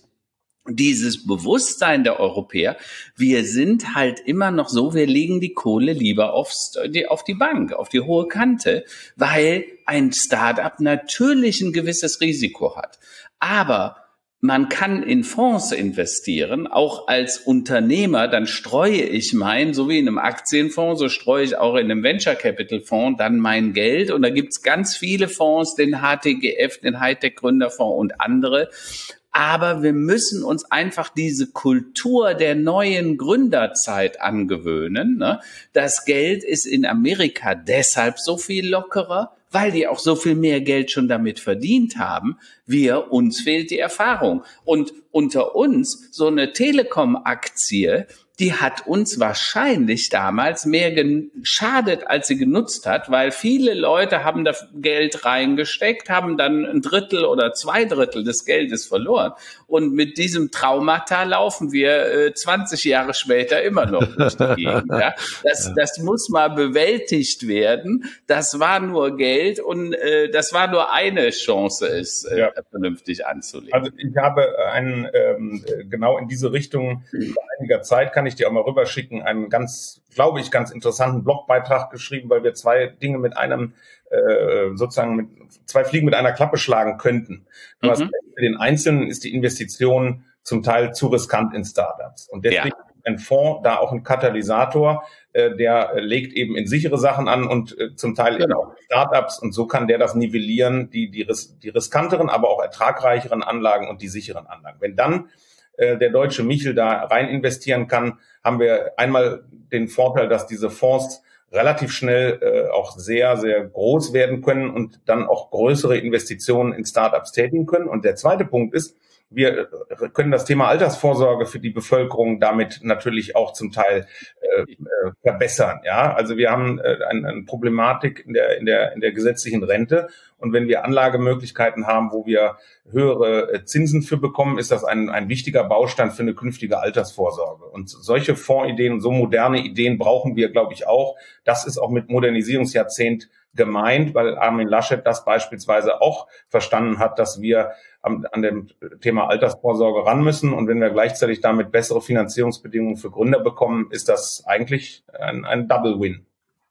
dieses Bewusstsein der Europäer, wir sind halt immer noch so, wir legen die Kohle lieber aufs, die, auf die Bank, auf die hohe Kante, weil ein Start-up natürlich ein gewisses Risiko hat. Aber man kann in Fonds investieren, auch als Unternehmer, dann streue ich mein, so wie in einem Aktienfonds, so streue ich auch in einem Venture Capital Fonds dann mein Geld. Und da gibt's ganz viele Fonds, den H T G F, den Hightech Gründerfonds und andere. Aber wir müssen uns einfach diese Kultur der neuen Gründerzeit angewöhnen. Ne? Das Geld ist in Amerika deshalb so viel lockerer, weil die auch so viel mehr Geld schon damit verdient haben. Wir, uns fehlt die Erfahrung. Und unter uns, so eine Telekom-Aktie, die hat uns wahrscheinlich damals mehr geschadet, als sie genutzt hat, weil viele Leute haben da Geld reingesteckt, haben dann ein Drittel oder zwei Drittel des Geldes verloren. Und mit diesem Traumata laufen wir äh, zwanzig Jahre später immer noch durch die Gegend. Ja? Das, das muss mal bewältigt werden. Das war nur Geld, und äh, das war nur eine Chance, es äh, ja. vernünftig anzulegen. Also ich habe einen, ähm, genau in diese Richtung vor einiger Zeit, kann ich dir auch mal rüberschicken, einen ganz, glaube ich, ganz interessanten Blogbeitrag geschrieben, weil wir zwei Dinge mit einem, äh, sozusagen mit zwei Fliegen mit einer Klappe schlagen könnten. Du mhm. hast, für den Einzelnen ist die Investition zum Teil zu riskant in Startups. Und deswegen ja. ist ein Fonds da auch ein Katalysator, äh, der legt eben in sichere Sachen an und äh, zum Teil genau. eben auch Startups, und so kann der das nivellieren, die, die, ris- die riskanteren, aber auch ertragreicheren Anlagen und die sicheren Anlagen. Wenn dann der deutsche Michel da rein investieren kann, haben wir einmal den Vorteil, dass diese Fonds relativ schnell äh, auch sehr, sehr groß werden können und dann auch größere Investitionen in Startups tätigen können. Und der zweite Punkt ist, wir können das Thema Altersvorsorge für die Bevölkerung damit natürlich auch zum Teil äh, äh, verbessern. Ja, also wir haben äh, eine, eine Problematik in der in der in der gesetzlichen Rente, und wenn wir Anlagemöglichkeiten haben, wo wir höhere äh, Zinsen für bekommen, ist das ein ein wichtiger Baustein für eine künftige Altersvorsorge. Und solche Fondsideen und so moderne Ideen brauchen wir, glaube ich, auch. Das ist auch mit Modernisierungsjahrzehnt gemeint, weil Armin Laschet das beispielsweise auch verstanden hat, dass wir an, an dem Thema Altersvorsorge ran müssen. Und wenn wir gleichzeitig damit bessere Finanzierungsbedingungen für Gründer bekommen, ist das eigentlich ein, ein Double-Win.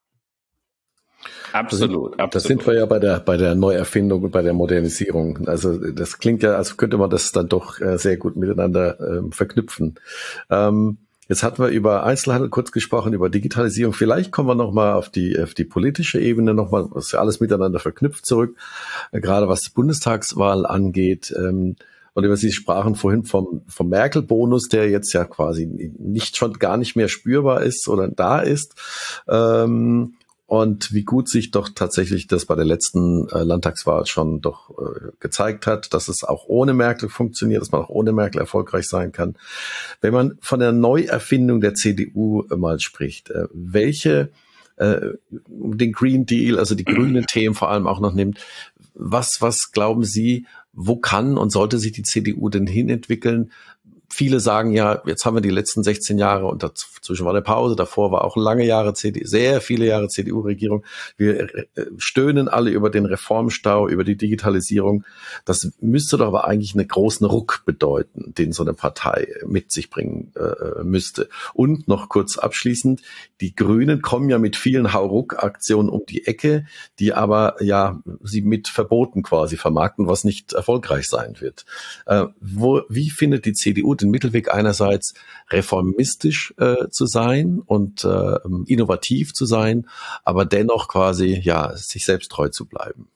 Absolut, absolut. Das sind wir ja bei der, bei der Neuerfindung und bei der Modernisierung. Also das klingt ja, als könnte man das dann doch sehr gut miteinander ähm, verknüpfen. Ähm, Jetzt hatten wir über Einzelhandel kurz gesprochen, über Digitalisierung. Vielleicht kommen wir nochmal auf die, auf die politische Ebene nochmal, was ja alles miteinander verknüpft zurück, äh, gerade was die Bundestagswahl angeht. Ähm, und über Sie sprachen vorhin vom, vom Merkel-Bonus, der jetzt ja quasi nicht schon gar nicht mehr spürbar ist oder da ist. Ähm, und wie gut sich doch tatsächlich das bei der letzten äh, Landtagswahl schon doch äh, gezeigt hat, dass es auch ohne Merkel funktioniert, dass man auch ohne Merkel erfolgreich sein kann. Wenn man von der Neuerfindung der C D U äh, mal spricht, äh, welche äh, den Green Deal, also die grünen Themen vor allem auch noch nimmt, was, was glauben Sie, wo kann und sollte sich die C D U denn hinentwickeln? Viele sagen ja, jetzt haben wir die letzten sechzehn Jahre und dazwischen war eine Pause, davor war auch lange Jahre C D U, sehr viele Jahre C D U-Regierung. Wir stöhnen alle über den Reformstau, über die Digitalisierung. Das müsste doch aber eigentlich einen großen Ruck bedeuten, den so eine Partei mit sich bringen äh, müsste. Und noch kurz abschließend, die Grünen kommen ja mit vielen Hauruck-Aktionen um die Ecke, die aber ja sie mit Verboten quasi vermarkten, was nicht erfolgreich sein wird. Äh, wo, wie findet die C D U den Mittelweg, einerseits reformistisch äh, zu sein und äh, innovativ zu sein, aber dennoch quasi ja sich selbst treu zu bleiben?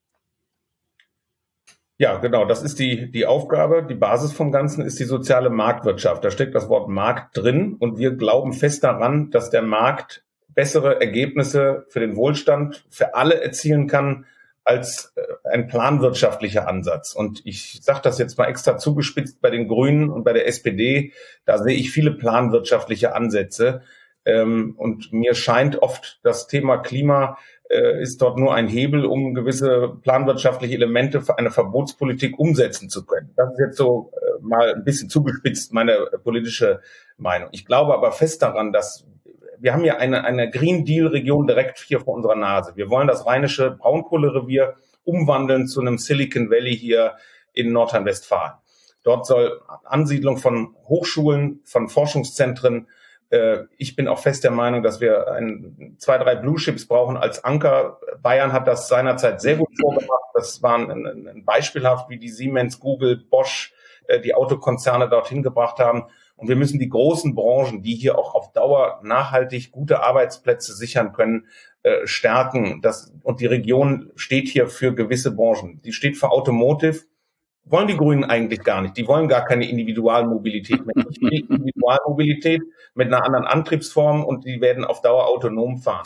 Ja, genau, das ist die, die Aufgabe. Die Basis vom Ganzen ist die soziale Marktwirtschaft. Da steckt das Wort Markt drin und wir glauben fest daran, dass der Markt bessere Ergebnisse für den Wohlstand für alle erzielen kann als ein planwirtschaftlicher Ansatz. Und ich sage das jetzt mal extra zugespitzt bei den Grünen und bei der S P D, da sehe ich viele planwirtschaftliche Ansätze. Und mir scheint oft, das Thema Klima ist dort nur ein Hebel, um gewisse planwirtschaftliche Elemente für eine Verbotspolitik umsetzen zu können. Das ist jetzt so mal ein bisschen zugespitzt meine politische Meinung. Ich glaube aber fest daran, dass wir haben ja eine, eine Green Deal Region direkt hier vor unserer Nase. Wir wollen das rheinische Braunkohlerevier umwandeln zu einem Silicon Valley hier in Nordrhein-Westfalen. Dort soll Ansiedlung von Hochschulen, von Forschungszentren. Äh, ich bin auch fest der Meinung, dass wir ein, zwei, drei Blue Chips brauchen als Anker. Bayern hat das seinerzeit sehr gut vorgemacht. Das war ein, ein beispielhaft, wie die Siemens, Google, Bosch, äh, die Autokonzerne dorthin gebracht haben. Und wir müssen die großen Branchen, die hier auch auf Dauer nachhaltig gute Arbeitsplätze sichern können, äh, stärken. Das, und die Region steht hier für gewisse Branchen. Die steht für Automotive. Wollen die Grünen eigentlich gar nicht. Die wollen gar keine Individualmobilität mehr. Die Individualmobilität mit einer anderen Antriebsform und die werden auf Dauer autonom fahren.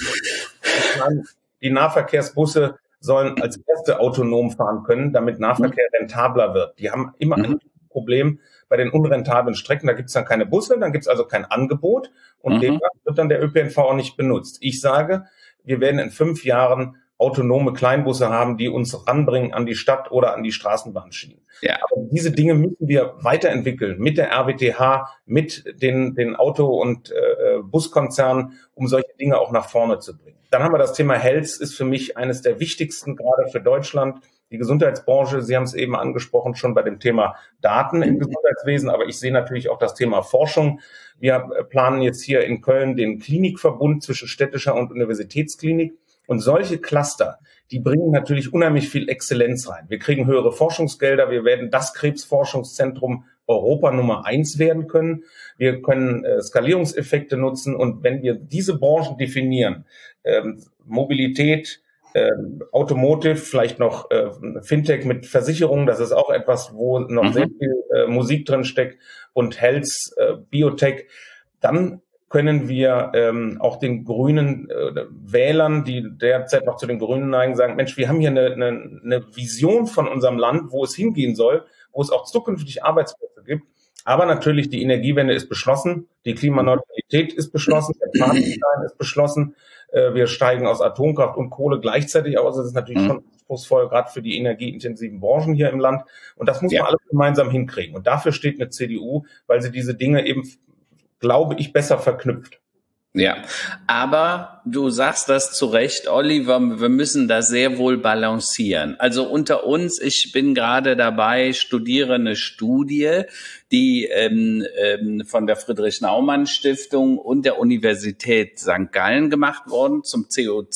Die Nahverkehrsbusse sollen als erste autonom fahren können, damit Nahverkehr rentabler wird. Die haben immer ein Problem bei den unrentablen Strecken, da gibt es dann keine Busse, dann gibt es also kein Angebot und mhm. demnach wird dann der Ö P N V auch nicht benutzt. Ich sage, wir werden in fünf Jahren autonome Kleinbusse haben, die uns ranbringen an die Stadt oder an die Straßenbahnschienen. Ja. Aber diese Dinge müssen wir weiterentwickeln mit der R W T H, mit den, den Auto- und äh, Buskonzernen, um solche Dinge auch nach vorne zu bringen. Dann haben wir das Thema Health, ist für mich eines der wichtigsten, gerade für Deutschland. Die Gesundheitsbranche, Sie haben es eben angesprochen, schon bei dem Thema Daten im Gesundheitswesen, aber ich sehe natürlich auch das Thema Forschung. Wir planen jetzt hier in Köln den Klinikverbund zwischen städtischer und Universitätsklinik. Und solche Cluster, die bringen natürlich unheimlich viel Exzellenz rein. Wir kriegen höhere Forschungsgelder, wir werden das Krebsforschungszentrum Europa Nummer eins werden können. Wir können äh, Skalierungseffekte nutzen und wenn wir diese Branchen definieren, ähm, Mobilität, Ähm, Automotive, vielleicht noch äh, Fintech mit Versicherungen, das ist auch etwas, wo noch mhm. sehr viel äh, Musik drin steckt und Health, äh, Biotech, dann können wir ähm, auch den grünen äh, Wählern, die derzeit noch zu den Grünen neigen, sagen, Mensch, wir haben hier eine, eine, eine Vision von unserem Land, wo es hingehen soll, wo es auch zukünftig Arbeitsplätze gibt. Aber natürlich, die Energiewende ist beschlossen, die Klimaneutralität ist beschlossen, der Fahrplan ist beschlossen. Äh, wir steigen aus Atomkraft und Kohle gleichzeitig aus. Das ist natürlich mhm. schon anspruchsvoll, gerade für die energieintensiven Branchen hier im Land. Und das muss ja. man alles gemeinsam hinkriegen. Und dafür steht eine C D U, weil sie diese Dinge eben, glaube ich, besser verknüpft. Ja, aber du sagst das zu Recht, Oliver, wir müssen das sehr wohl balancieren. Also unter uns, ich bin gerade dabei, studiere eine Studie, die ähm, ähm, von der Friedrich-Naumann-Stiftung und der Universität Sankt Gallen gemacht worden zum C O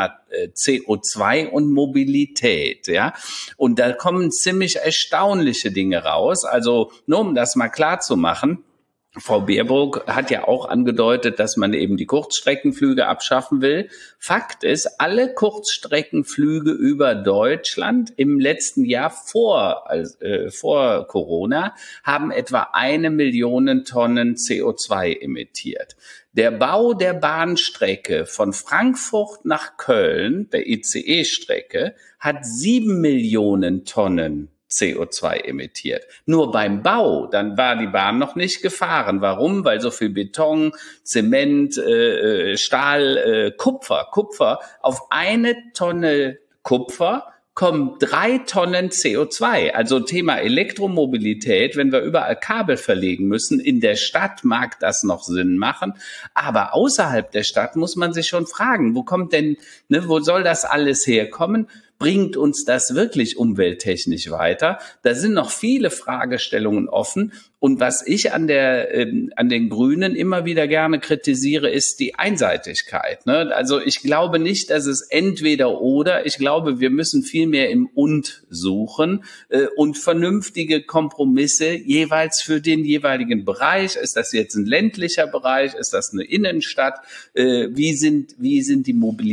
zwei und Mobilität, ja. Und da kommen ziemlich erstaunliche Dinge raus. Also nur um das mal klar zu machen. Frau Baerbock hat ja auch angedeutet, dass man eben die Kurzstreckenflüge abschaffen will. Fakt ist, alle Kurzstreckenflüge über Deutschland im letzten Jahr vor, äh, vor Corona haben etwa eine Million Tonnen C O zwei emittiert. Der Bau der Bahnstrecke von Frankfurt nach Köln, der I C E-Strecke, hat sieben Millionen Tonnen C O zwei emittiert. Nur beim Bau, dann war die Bahn noch nicht gefahren. Warum? Weil so viel Beton, Zement, äh, Stahl, äh, Kupfer, Kupfer, auf eine Tonne Kupfer kommen drei Tonnen C O zwei. Also Thema Elektromobilität, wenn wir überall Kabel verlegen müssen, in der Stadt mag das noch Sinn machen, aber außerhalb der Stadt muss man sich schon fragen, wo kommt denn, ne, wo soll das alles herkommen? Bringt uns das wirklich umwelttechnisch weiter? Da sind noch viele Fragestellungen offen. Und was ich an der äh, an den Grünen immer wieder gerne kritisiere, ist die Einseitigkeit. Ne? Also ich glaube nicht, dass es entweder oder. Ich glaube, wir müssen viel mehr im Und suchen äh, und vernünftige Kompromisse jeweils für den jeweiligen Bereich. Ist das jetzt ein ländlicher Bereich? Ist das eine Innenstadt? Äh, wie sind wie sind die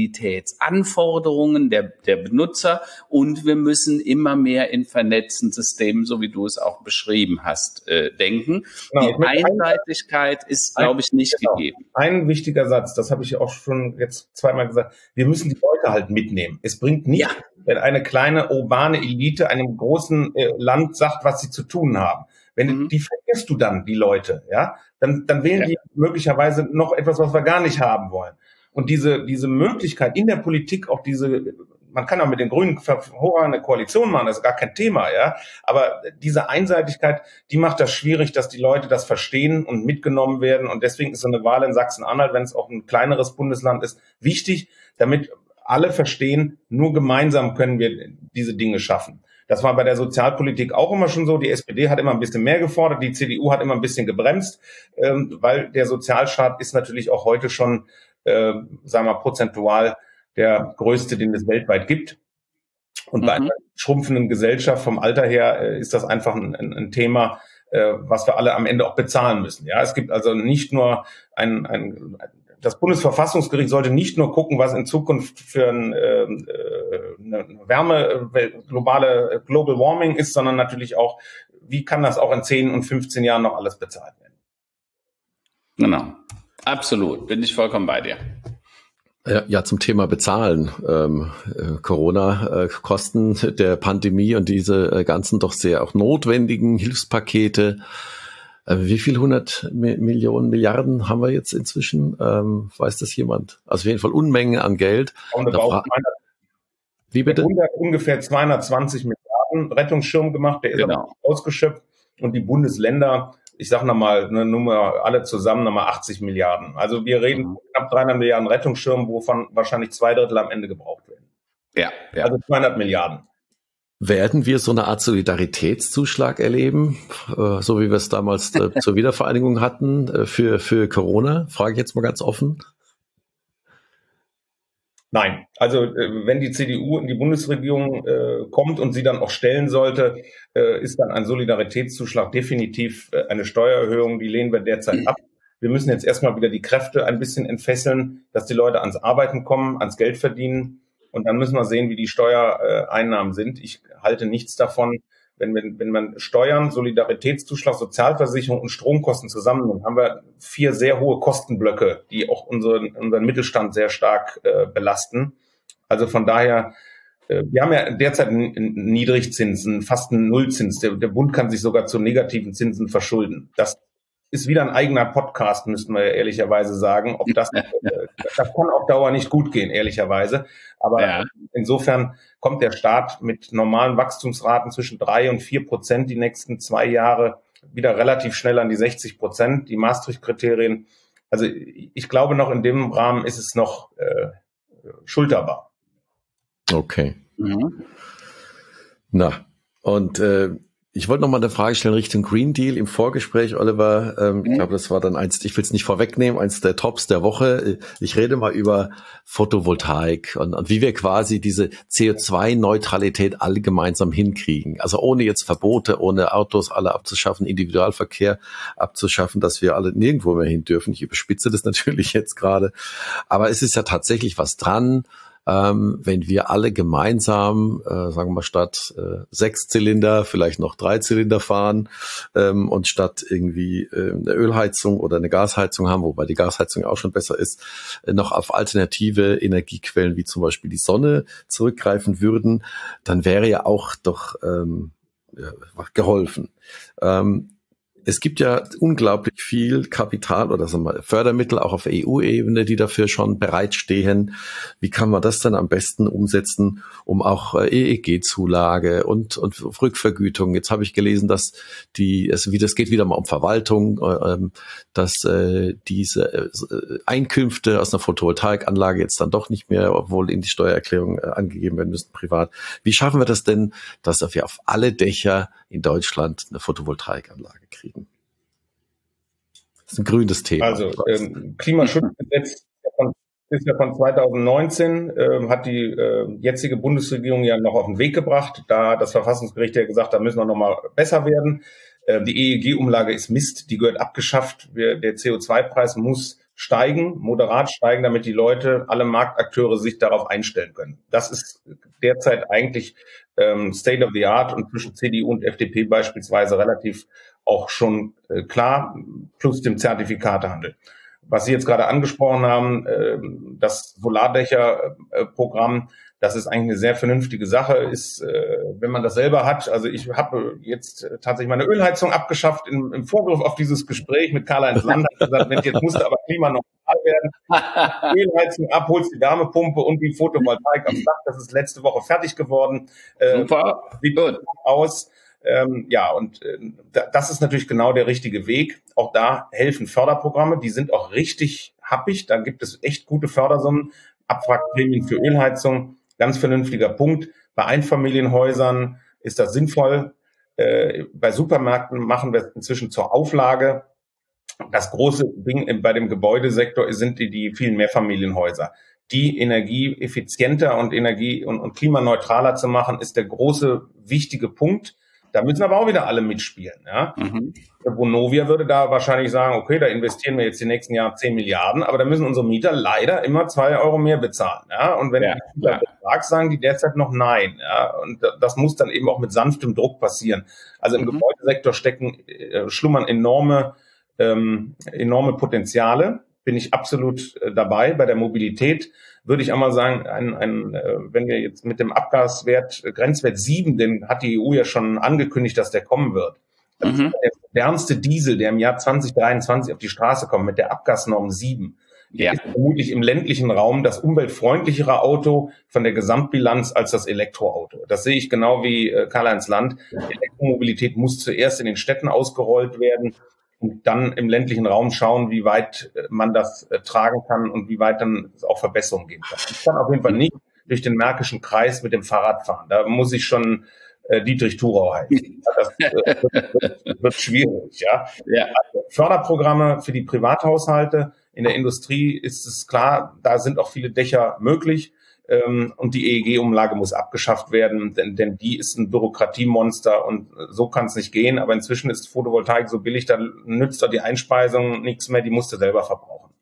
Mobilitätsanforderungen der der Benutzer? Und wir müssen immer mehr in vernetzten Systemen, so wie du es auch beschrieben hast, äh, denken. Genau, die Einseitigkeit ist, glaube ich, nicht genau. gegeben. Ein wichtiger Satz, das habe ich auch schon jetzt zweimal gesagt, wir müssen die Leute halt mitnehmen. Es bringt nicht, ja. wenn eine kleine urbane Elite einem großen äh, Land sagt, was sie zu tun haben. Wenn mhm. die vergisst du dann, die Leute, ja, dann, dann wählen ja. die möglicherweise noch etwas, was wir gar nicht haben wollen. Und diese, diese Möglichkeit in der Politik, auch diese, man kann auch mit den Grünen hervorragende Koalition machen, das ist gar kein Thema, ja. Aber diese Einseitigkeit, die macht das schwierig, dass die Leute das verstehen und mitgenommen werden. Und deswegen ist so eine Wahl in Sachsen-Anhalt, wenn es auch ein kleineres Bundesland ist, wichtig, damit alle verstehen, nur gemeinsam können wir diese Dinge schaffen. Das war bei der Sozialpolitik auch immer schon so. Die S P D hat immer ein bisschen mehr gefordert, die C D U hat immer ein bisschen gebremst, weil der Sozialstaat ist natürlich auch heute schon, äh, sagen wir mal, prozentual der größte, den es weltweit gibt. Und bei mhm. einer schrumpfenden Gesellschaft vom Alter her äh, ist das einfach ein, ein, ein Thema, äh, was wir alle am Ende auch bezahlen müssen. Ja, es gibt also nicht nur ein, ein das Bundesverfassungsgericht sollte nicht nur gucken, was in Zukunft für ein, äh, eine Wärme, globale Global Warming ist, sondern natürlich auch, wie kann das auch in zehn und fünfzehn Jahren noch alles bezahlt werden? Genau, absolut, bin ich vollkommen bei dir. Ja, ja, zum Thema Bezahlen, ähm, äh, Corona-Kosten äh, der Pandemie und diese äh, ganzen doch sehr auch notwendigen Hilfspakete. Äh, wie viel hundert Mi- Millionen, Milliarden haben wir jetzt inzwischen? Ähm, weiß das jemand? Also auf jeden Fall Unmengen an Geld. Fra- wie bitte? Ungefähr zweihundertzwanzig Milliarden Rettungsschirm gemacht, der ist genau. aber ausgeschöpft und die Bundesländer, ich sage nochmal, eine Nummer, alle zusammen nochmal achtzig Milliarden. Also wir reden von knapp dreihundert Milliarden Rettungsschirm, wovon wahrscheinlich zwei Drittel am Ende gebraucht werden. Ja, ja. Also zweihundert Milliarden. Werden wir so eine Art Solidaritätszuschlag erleben, äh, so wie wir es damals äh, zur Wiedervereinigung hatten, äh, für, für Corona? Frage ich jetzt mal ganz offen. Nein, also äh, wenn die C D U in die Bundesregierung äh, kommt und sie dann auch stellen sollte, äh, ist dann ein Solidaritätszuschlag definitiv äh, eine Steuererhöhung, die lehnen wir derzeit ab. Wir müssen jetzt erstmal wieder die Kräfte ein bisschen entfesseln, dass die Leute ans Arbeiten kommen, ans Geld verdienen und dann müssen wir sehen, wie die Steuereinnahmen sind. Ich halte nichts davon, wenn, wir, wenn man Steuern, Solidaritätszuschlag, Sozialversicherung und Stromkosten zusammennimmt, haben wir vier sehr hohe Kostenblöcke, die auch unseren, unseren Mittelstand sehr stark äh, belasten. Also von daher, äh, wir haben ja derzeit einen Niedrigzinsen, fast einen Nullzins. Der, der Bund kann sich sogar zu negativen Zinsen verschulden. Das ist wieder ein eigener Podcast, müssten wir ja ehrlicherweise sagen. Ob das, äh, das kann auf Dauer nicht gut gehen, ehrlicherweise. Aber ja. insofern kommt der Staat mit normalen Wachstumsraten zwischen drei und vier Prozent die nächsten zwei Jahre wieder relativ schnell an die sechzig Prozent, die Maastricht-Kriterien. Also ich glaube, noch in dem Rahmen ist es noch äh, schulterbar. Okay. Mhm. Na, und äh, Ich wollte noch mal eine Frage stellen Richtung Green Deal im Vorgespräch, Oliver. Ähm, mhm. Ich glaube, das war dann eins, ich will es nicht vorwegnehmen, eins der Tops der Woche. Ich rede mal über Photovoltaik und, und wie wir quasi diese C O zwei Neutralität alle gemeinsam hinkriegen. Also ohne jetzt Verbote, ohne Autos alle abzuschaffen, Individualverkehr abzuschaffen, dass wir alle nirgendwo mehr hin dürfen. Ich überspitze das natürlich jetzt gerade. Aber es ist ja tatsächlich was dran. Ähm, wenn wir alle gemeinsam, äh, sagen wir mal, statt äh, sechs Zylinder vielleicht noch drei Zylinder fahren ähm, und statt irgendwie äh, eine Ölheizung oder eine Gasheizung haben, wobei die Gasheizung auch schon besser ist, äh, noch auf alternative Energiequellen wie zum Beispiel die Sonne zurückgreifen würden, dann wäre ja auch doch ähm, ja, geholfen. Ähm, Es gibt ja unglaublich viel Kapital oder sagen wir Fördermittel auch auf E U-Ebene, die dafür schon bereitstehen. Wie kann man das dann am besten umsetzen, um auch E E G-Zulage und, und Rückvergütung? Jetzt habe ich gelesen, dass die, also wie das geht wieder mal um Verwaltung, äh, dass äh, diese äh, Einkünfte aus einer Photovoltaikanlage jetzt dann doch nicht mehr, obwohl in die Steuererklärung äh, angegeben werden müssen, privat. Wie schaffen wir das denn, dass wir auf alle Dächer in Deutschland eine Photovoltaikanlage kriegen? Das ist ein grünes Thema. Also ähm, Klimaschutzgesetz ist ja von zweitausendneunzehn, äh, hat die äh, jetzige Bundesregierung ja noch auf den Weg gebracht. Da hat das Verfassungsgericht ja gesagt, da müssen wir noch mal besser werden. Äh, die E E G-Umlage ist Mist, die gehört abgeschafft. Wir, der C O zwei Preis muss steigen, moderat steigen, damit die Leute, alle Marktakteure sich darauf einstellen können. Das ist derzeit eigentlich ähm, State of the Art und zwischen C D U und F D P beispielsweise relativ auch schon äh, klar, plus dem Zertifikatehandel. Was Sie jetzt gerade angesprochen haben, äh, das Solardächer-Programm, das ist eigentlich eine sehr vernünftige Sache, ist, äh, wenn man das selber hat. Also ich habe jetzt tatsächlich meine Ölheizung abgeschafft im, im Vorgriff auf dieses Gespräch mit Karl-Heinz Land. Hat gesagt, Mensch, jetzt musste aber klimaneutral werden. Ölheizung ab, holst die Wärmepumpe und die Photovoltaik aufs Dach. Das ist letzte Woche fertig geworden. Äh, Super, sieht gut aus. Ähm, ja, und äh, das ist natürlich genau der richtige Weg. Auch da helfen Förderprogramme, die sind auch richtig happig. Da gibt es echt gute Fördersummen, Abwrackprämien für Ölheizung, ganz vernünftiger Punkt. Bei Einfamilienhäusern ist das sinnvoll. Äh, bei Supermärkten machen wir inzwischen zur Auflage. Das große Ding bei dem Gebäudesektor sind die, die vielen Mehrfamilienhäuser. Die energieeffizienter und energie- und, und klimaneutraler zu machen, ist der große, wichtige Punkt. Da müssen aber auch wieder alle mitspielen. Ja? Mhm. Vonovia würde da wahrscheinlich sagen, okay, da investieren wir jetzt die nächsten Jahre zehn Milliarden, aber da müssen unsere Mieter leider immer zwei Euro mehr bezahlen. Ja? Und wenn ja, die Mieter Betrag sagen, die derzeit noch nein. Ja? Und das muss dann eben auch mit sanftem Druck passieren. Also im mhm. Gebäudesektor stecken, äh, schlummern enorme, ähm, enorme Potenziale. Bin ich absolut äh, dabei. Bei der Mobilität würde ich einmal sagen, ein, ein, äh, wenn wir jetzt mit dem Abgaswert, äh, Grenzwert sieben, den hat die E U ja schon angekündigt, dass der kommen wird. Das mhm. ist der modernste Diesel, der im Jahr zwanzig dreiundzwanzig auf die Straße kommt, mit der Abgasnorm sieben. Ja. Ist vermutlich im ländlichen Raum das umweltfreundlichere Auto von der Gesamtbilanz als das Elektroauto. Das sehe ich genau wie äh, Karl-Heinz Land. Die Elektromobilität muss zuerst in den Städten ausgerollt werden und dann im ländlichen Raum schauen, wie weit man das äh, tragen kann und wie weit dann es auch Verbesserungen geben kann. Ich kann auf jeden Fall nicht durch den Märkischen Kreis mit dem Fahrrad fahren. Da muss ich schon äh, Dietrich Thurau heißen. Das äh, wird, wird, wird schwierig. Ja? Ja. Also Förderprogramme für die Privathaushalte. In der Industrie ist es klar, da sind auch viele Dächer möglich. Und die E E G-Umlage muss abgeschafft werden, denn, denn die ist ein Bürokratiemonster und so kann es nicht gehen. Aber inzwischen ist Photovoltaik so billig, da nützt doch die Einspeisung nichts mehr, die musst du selber verbrauchen.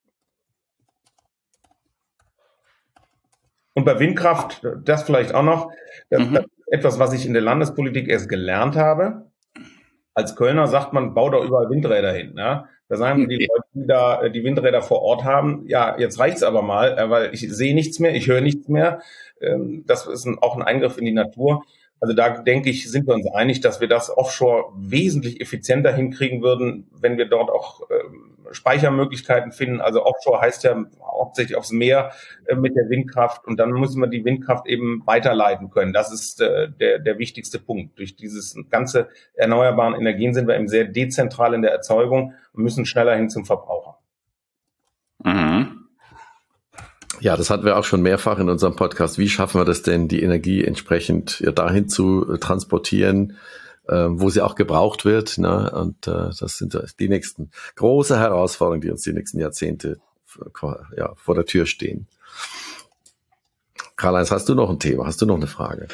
Und bei Windkraft, das vielleicht auch noch, das, mhm. das ist etwas, was ich in der Landespolitik erst gelernt habe. Als Kölner sagt man, bau doch überall Windräder hin. Ja? Da sagen die Leute, die da die Windräder vor Ort haben, ja, jetzt reicht's aber mal, weil ich sehe nichts mehr, ich höre nichts mehr. Das ist auch ein Eingriff in die Natur. Also da denke ich, sind wir uns einig, dass wir das offshore wesentlich effizienter hinkriegen würden, wenn wir dort auch Speichermöglichkeiten finden. Also offshore heißt ja hauptsächlich aufs Meer mit der Windkraft und dann müssen wir die Windkraft eben weiterleiten können. Das ist äh, der, der wichtigste Punkt. Durch dieses ganze erneuerbaren Energien sind wir eben sehr dezentral in der Erzeugung und müssen schneller hin zum Verbraucher. Mhm. Ja, das hatten wir auch schon mehrfach in unserem Podcast. Wie schaffen wir das denn, die Energie entsprechend ja, dahin zu transportieren, äh, wo sie auch gebraucht wird. Ne? Und äh, das sind die nächsten große Herausforderungen, die uns die nächsten Jahrzehnte ja, vor der Tür stehen. Karl-Heinz, hast du noch ein Thema? Hast du noch eine Frage?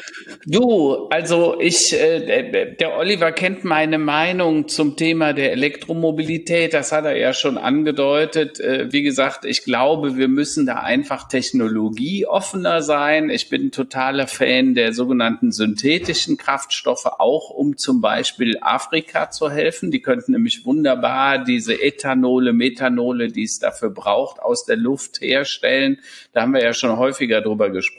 Du, also ich, äh, der Oliver kennt meine Meinung zum Thema der Elektromobilität. Das hat er ja schon angedeutet. Äh, wie gesagt, ich glaube, wir müssen da einfach technologieoffener sein. Ich bin ein totaler Fan der sogenannten synthetischen Kraftstoffe, auch um zum Beispiel Afrika zu helfen. Die könnten nämlich wunderbar diese Ethanole, Methanole, die es dafür braucht, aus der Luft herstellen. Da haben wir ja schon häufiger drüber gesprochen.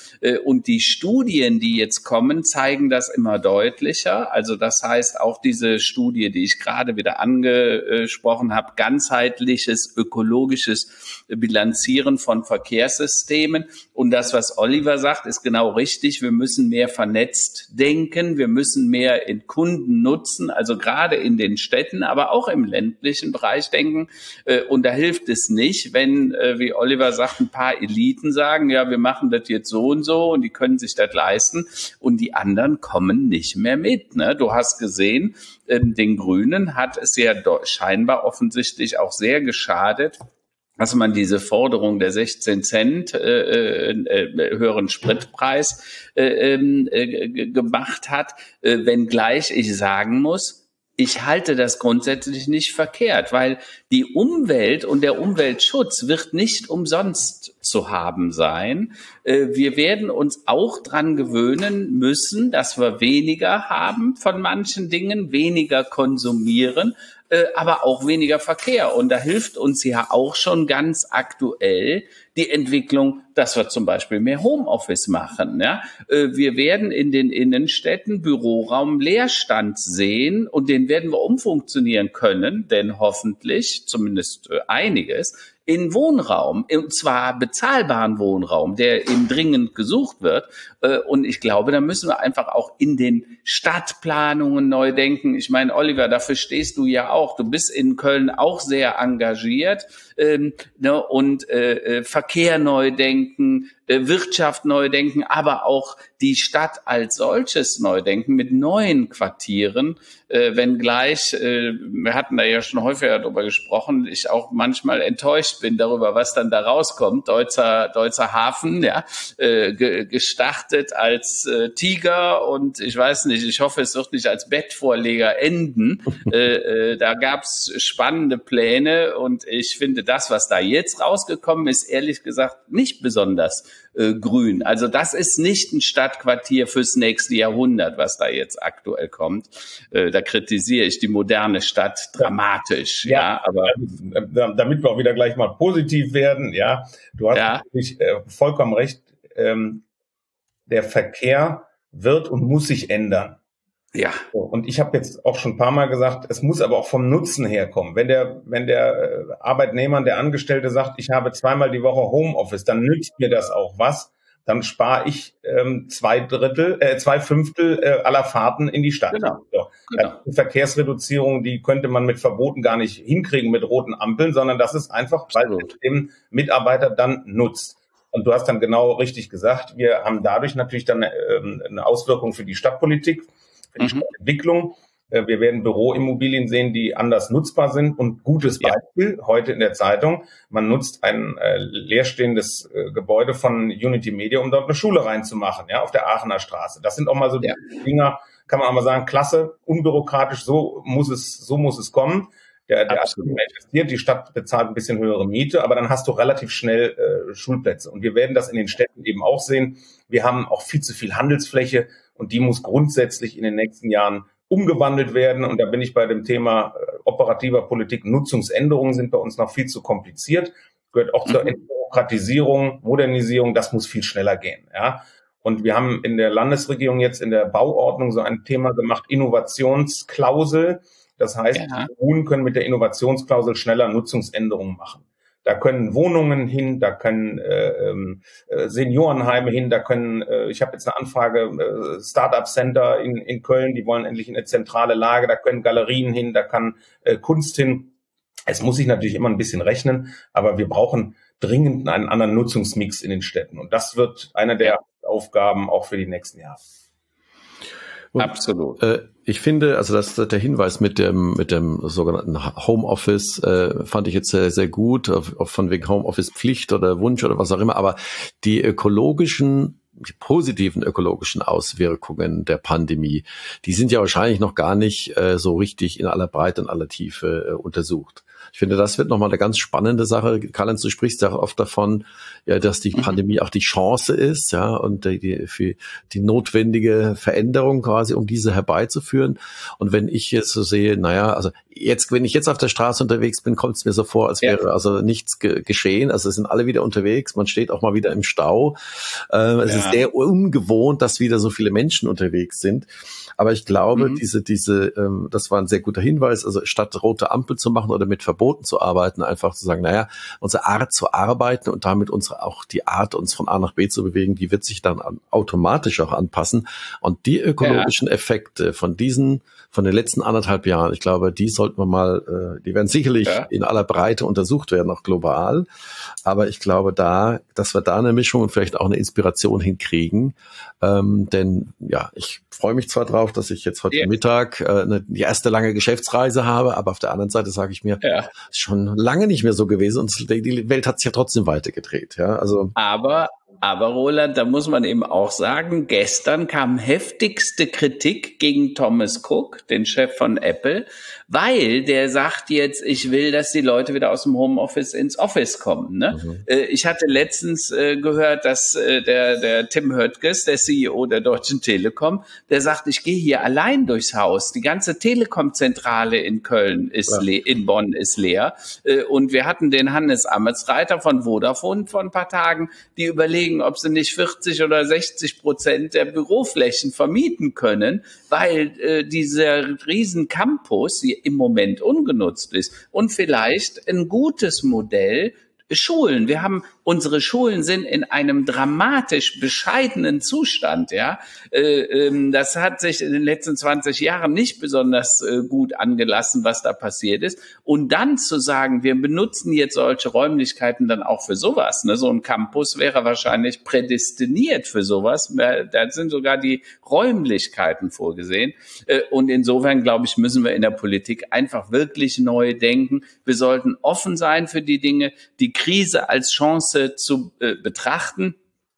Und die Studien, die jetzt kommen, zeigen das immer deutlicher. Also das heißt, auch diese Studie, die ich gerade wieder angesprochen habe, ganzheitliches ökologisches Bilanzieren von Verkehrssystemen. Und das, was Oliver sagt, ist genau richtig. Wir müssen mehr vernetzt denken. Wir müssen mehr in Kunden nutzen, also gerade in den Städten, aber auch im ländlichen Bereich denken. Und da hilft es nicht, wenn, wie Oliver sagt, ein paar Eliten sagen, ja, wir machen das jetzt so und so und die können sich das leisten und die anderen kommen nicht mehr mit. Ne? Du hast gesehen, ähm, den Grünen hat es ja scheinbar offensichtlich auch sehr geschadet, dass man diese Forderung der sechzehn Cent äh, äh, höheren Spritpreis äh, äh, gemacht hat, äh, wenngleich ich sagen muss, ich halte das grundsätzlich nicht verkehrt, weil die Umwelt und der Umweltschutz wird nicht umsonst zu haben sein. Wir werden uns auch dran gewöhnen müssen, dass wir weniger haben von manchen Dingen, weniger konsumieren, aber auch weniger Verkehr. Und da hilft uns ja auch schon ganz aktuell die Entwicklung, dass wir zum Beispiel mehr Homeoffice machen. Ja? Wir werden in den Innenstädten Büroraum Leerstand sehen und den werden wir umfunktionieren können, denn hoffentlich, zumindest einiges, in Wohnraum, und zwar bezahlbaren Wohnraum, der eben dringend gesucht wird. Und ich glaube, da müssen wir einfach auch in den Stadtplanungen neu denken. Ich meine, Oliver, dafür stehst du ja auch. Du bist in Köln auch sehr engagiert. Ähm, ne, und äh, Verkehr neu denken, äh, Wirtschaft neu denken, aber auch die Stadt als solches neu denken mit neuen Quartieren, äh, wenngleich, äh, wir hatten da ja schon häufiger darüber gesprochen, ich auch manchmal enttäuscht bin darüber, was dann da rauskommt. Deutzer, Deutzer Hafen, ja, äh, ge- gestartet als äh, Tiger und ich weiß nicht, ich hoffe, es wird nicht als Bettvorleger enden. äh, äh, da gab's spannende Pläne und ich finde, das, was da jetzt rausgekommen ist, ehrlich gesagt nicht besonders äh, grün. Also das ist nicht ein Stadtquartier fürs nächste Jahrhundert, was da jetzt aktuell kommt. Äh, da kritisiere ich die moderne Stadt dramatisch. Ja, ja, aber damit wir auch wieder gleich mal positiv werden, ja, du hast ja. natürlich äh, vollkommen recht. Ähm, der Verkehr wird und muss sich ändern. Ja. So, und ich habe jetzt auch schon ein paar Mal gesagt, es muss aber auch vom Nutzen herkommen. Wenn der, wenn der Arbeitnehmer, der Angestellte sagt, ich habe zweimal die Woche Homeoffice, dann nützt mir das auch was. Dann spare ich ähm, zwei Drittel, äh, zwei Fünftel äh, aller Fahrten in die Stadt. Genau. So. Genau. Die Verkehrsreduzierung, die könnte man mit Verboten gar nicht hinkriegen mit roten Ampeln, sondern das ist einfach, weil es dem Mitarbeiter dann nutzt. Und du hast dann genau richtig gesagt, wir haben dadurch natürlich dann ähm, eine Auswirkung für die Stadtpolitik, für die mhm. Stadtentwicklung. Äh, wir werden Büroimmobilien sehen, die anders nutzbar sind. Und gutes ja. Beispiel heute in der Zeitung, man nutzt ein äh, leerstehendes äh, Gebäude von Unity Media, um dort eine Schule reinzumachen, ja, auf der Aachener Straße. Das sind auch mal so ja. Dinger, kann man auch mal sagen, klasse, unbürokratisch, so muss es, so muss es kommen. Der, der investiert, die Stadt bezahlt ein bisschen höhere Miete, aber dann hast du relativ schnell äh, Schulplätze. Und wir werden das in den Städten eben auch sehen. Wir haben auch viel zu viel Handelsfläche und die muss grundsätzlich in den nächsten Jahren umgewandelt werden. Und da bin ich bei dem Thema äh, operativer Politik. Nutzungsänderungen sind bei uns noch viel zu kompliziert. Gehört auch mhm. zur Entbürokratisierung, Modernisierung. Das muss viel schneller gehen. Ja. Und wir haben in der Landesregierung jetzt in der Bauordnung so ein Thema gemacht, Innovationsklausel. Das heißt, ja. die Kommunen können mit der Innovationsklausel schneller Nutzungsänderungen machen. Da können Wohnungen hin, da können äh, äh, Seniorenheime hin, da können, äh, ich habe jetzt eine Anfrage, äh, Startup Center in, in Köln, die wollen endlich in eine zentrale Lage, da können Galerien hin, da kann äh, Kunst hin. Es muss sich natürlich immer ein bisschen rechnen, aber wir brauchen dringend einen anderen Nutzungsmix in den Städten. Und das wird eine der Aufgaben auch für die nächsten Jahre. Und, Absolut. Äh, ich finde, also das, der Hinweis mit dem mit dem sogenannten Homeoffice äh, fand ich jetzt sehr, sehr gut, auf, auf von wegen Homeoffice-Pflicht oder Wunsch oder was auch immer. Aber die ökologischen, die positiven ökologischen Auswirkungen der Pandemie, die sind ja wahrscheinlich noch gar nicht äh, so richtig in aller Breite und aller Tiefe äh, untersucht. Ich finde, das wird nochmal eine ganz spannende Sache. Karl-Heinz, du sprichst ja oft davon, ja, dass die Pandemie auch die Chance ist, ja, und die, für die notwendige Veränderung quasi, um diese herbeizuführen. Und wenn ich jetzt so sehe, naja, also jetzt, wenn ich jetzt auf der Straße unterwegs bin, kommt es mir so vor, als wäre ja. also nichts ge- geschehen. Also es sind alle wieder unterwegs, man steht auch mal wieder im Stau. Äh, es ja. ist sehr ungewohnt, dass wieder so viele Menschen unterwegs sind. Aber ich glaube, mhm. diese, diese, ähm, das war ein sehr guter Hinweis, also statt rote Ampel zu machen oder mit Verboten zu arbeiten, einfach zu sagen, naja, unsere Art zu arbeiten und damit unsere, auch die Art, uns von A nach B zu bewegen, die wird sich dann an, automatisch auch anpassen. Und die ökologischen ja. Effekte von diesen, von den letzten anderthalb Jahren, ich glaube, die sollten wir mal, äh, die werden sicherlich ja. in aller Breite untersucht werden, auch global. Aber ich glaube da, dass wir da eine Mischung und vielleicht auch eine Inspiration hinkriegen. Ähm, denn ja, ich freue mich zwar drauf, dass ich jetzt heute ja. Mittag äh, eine, die erste lange Geschäftsreise habe, aber auf der anderen Seite sage ich mir, ja. ist schon lange nicht mehr so gewesen und die Welt hat sich ja trotzdem weitergedreht. Ja, also aber Aber Roland, da muss man eben auch sagen, gestern kam heftigste Kritik gegen Thomas Cook, den Chef von Apple, weil der sagt jetzt, ich will, dass die Leute wieder aus dem Homeoffice ins Office kommen. Ne? Mhm. Äh, ich hatte letztens äh, gehört, dass äh, der, der Tim Höttges, der C E O der Deutschen Telekom, der sagt, ich gehe hier allein durchs Haus. Die ganze Telekom-Zentrale in Köln ist ja. le- in Bonn ist leer. Äh, und wir hatten den Hannes Ametsreiter von Vodafone vor ein paar Tagen, die überlegen, ob sie nicht vierzig oder sechzig Prozent der Büroflächen vermieten können, weil äh, dieser riesen Campus im Moment ungenutzt ist. Und vielleicht ein gutes Modell, Schulen. Wir haben, unsere Schulen sind in einem dramatisch bescheidenen Zustand, ja. Äh, ähm, das hat sich in den letzten zwanzig Jahren nicht besonders äh, gut angelassen, was da passiert ist. Und dann zu sagen, wir benutzen jetzt solche Räumlichkeiten dann auch für sowas, ne? So ein Campus wäre wahrscheinlich prädestiniert für sowas. Da sind sogar die Räumlichkeiten vorgesehen. Äh, und insofern, glaube ich, müssen wir in der Politik einfach wirklich neu denken. Wir sollten offen sein für die Dinge, die Krise als Chance zu äh, betrachten.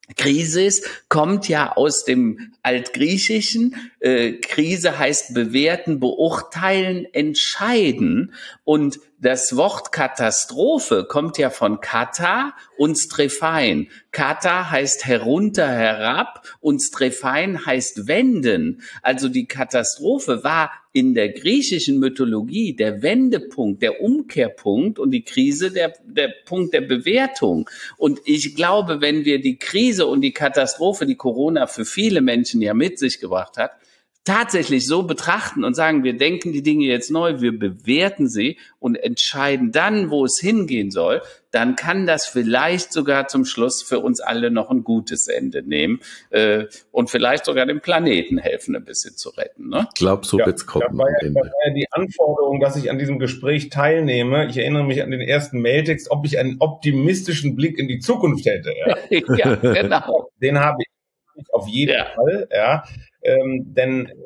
Krisis kommt ja aus dem Altgriechischen. Äh, Krise heißt bewerten, beurteilen, entscheiden. Und das Wort Katastrophe kommt ja von kata und strephein. Kata heißt herunter, herab und strephein heißt wenden. Also die Katastrophe war in der griechischen Mythologie der Wendepunkt, der Umkehrpunkt und die Krise der, der Punkt der Bewertung. Und ich glaube, wenn wir die Krise und die Katastrophe, die Corona für viele Menschen ja mit sich gebracht hat, tatsächlich so betrachten und sagen, wir denken die Dinge jetzt neu, wir bewerten sie und entscheiden dann, wo es hingehen soll, dann kann das vielleicht sogar zum Schluss für uns alle noch ein gutes Ende nehmen äh, und vielleicht sogar dem Planeten helfen, ein bisschen zu retten. Ne? Ich glaube, so ja, wird's kommen. Das war, ja, das war ja die Anforderung, dass ich an diesem Gespräch teilnehme. Ich erinnere mich an den ersten Mailtext, ob ich einen optimistischen Blick in die Zukunft hätte. Ja, ja genau. Den habe ich auf jeden ja. Fall, ja. Ähm, denn äh,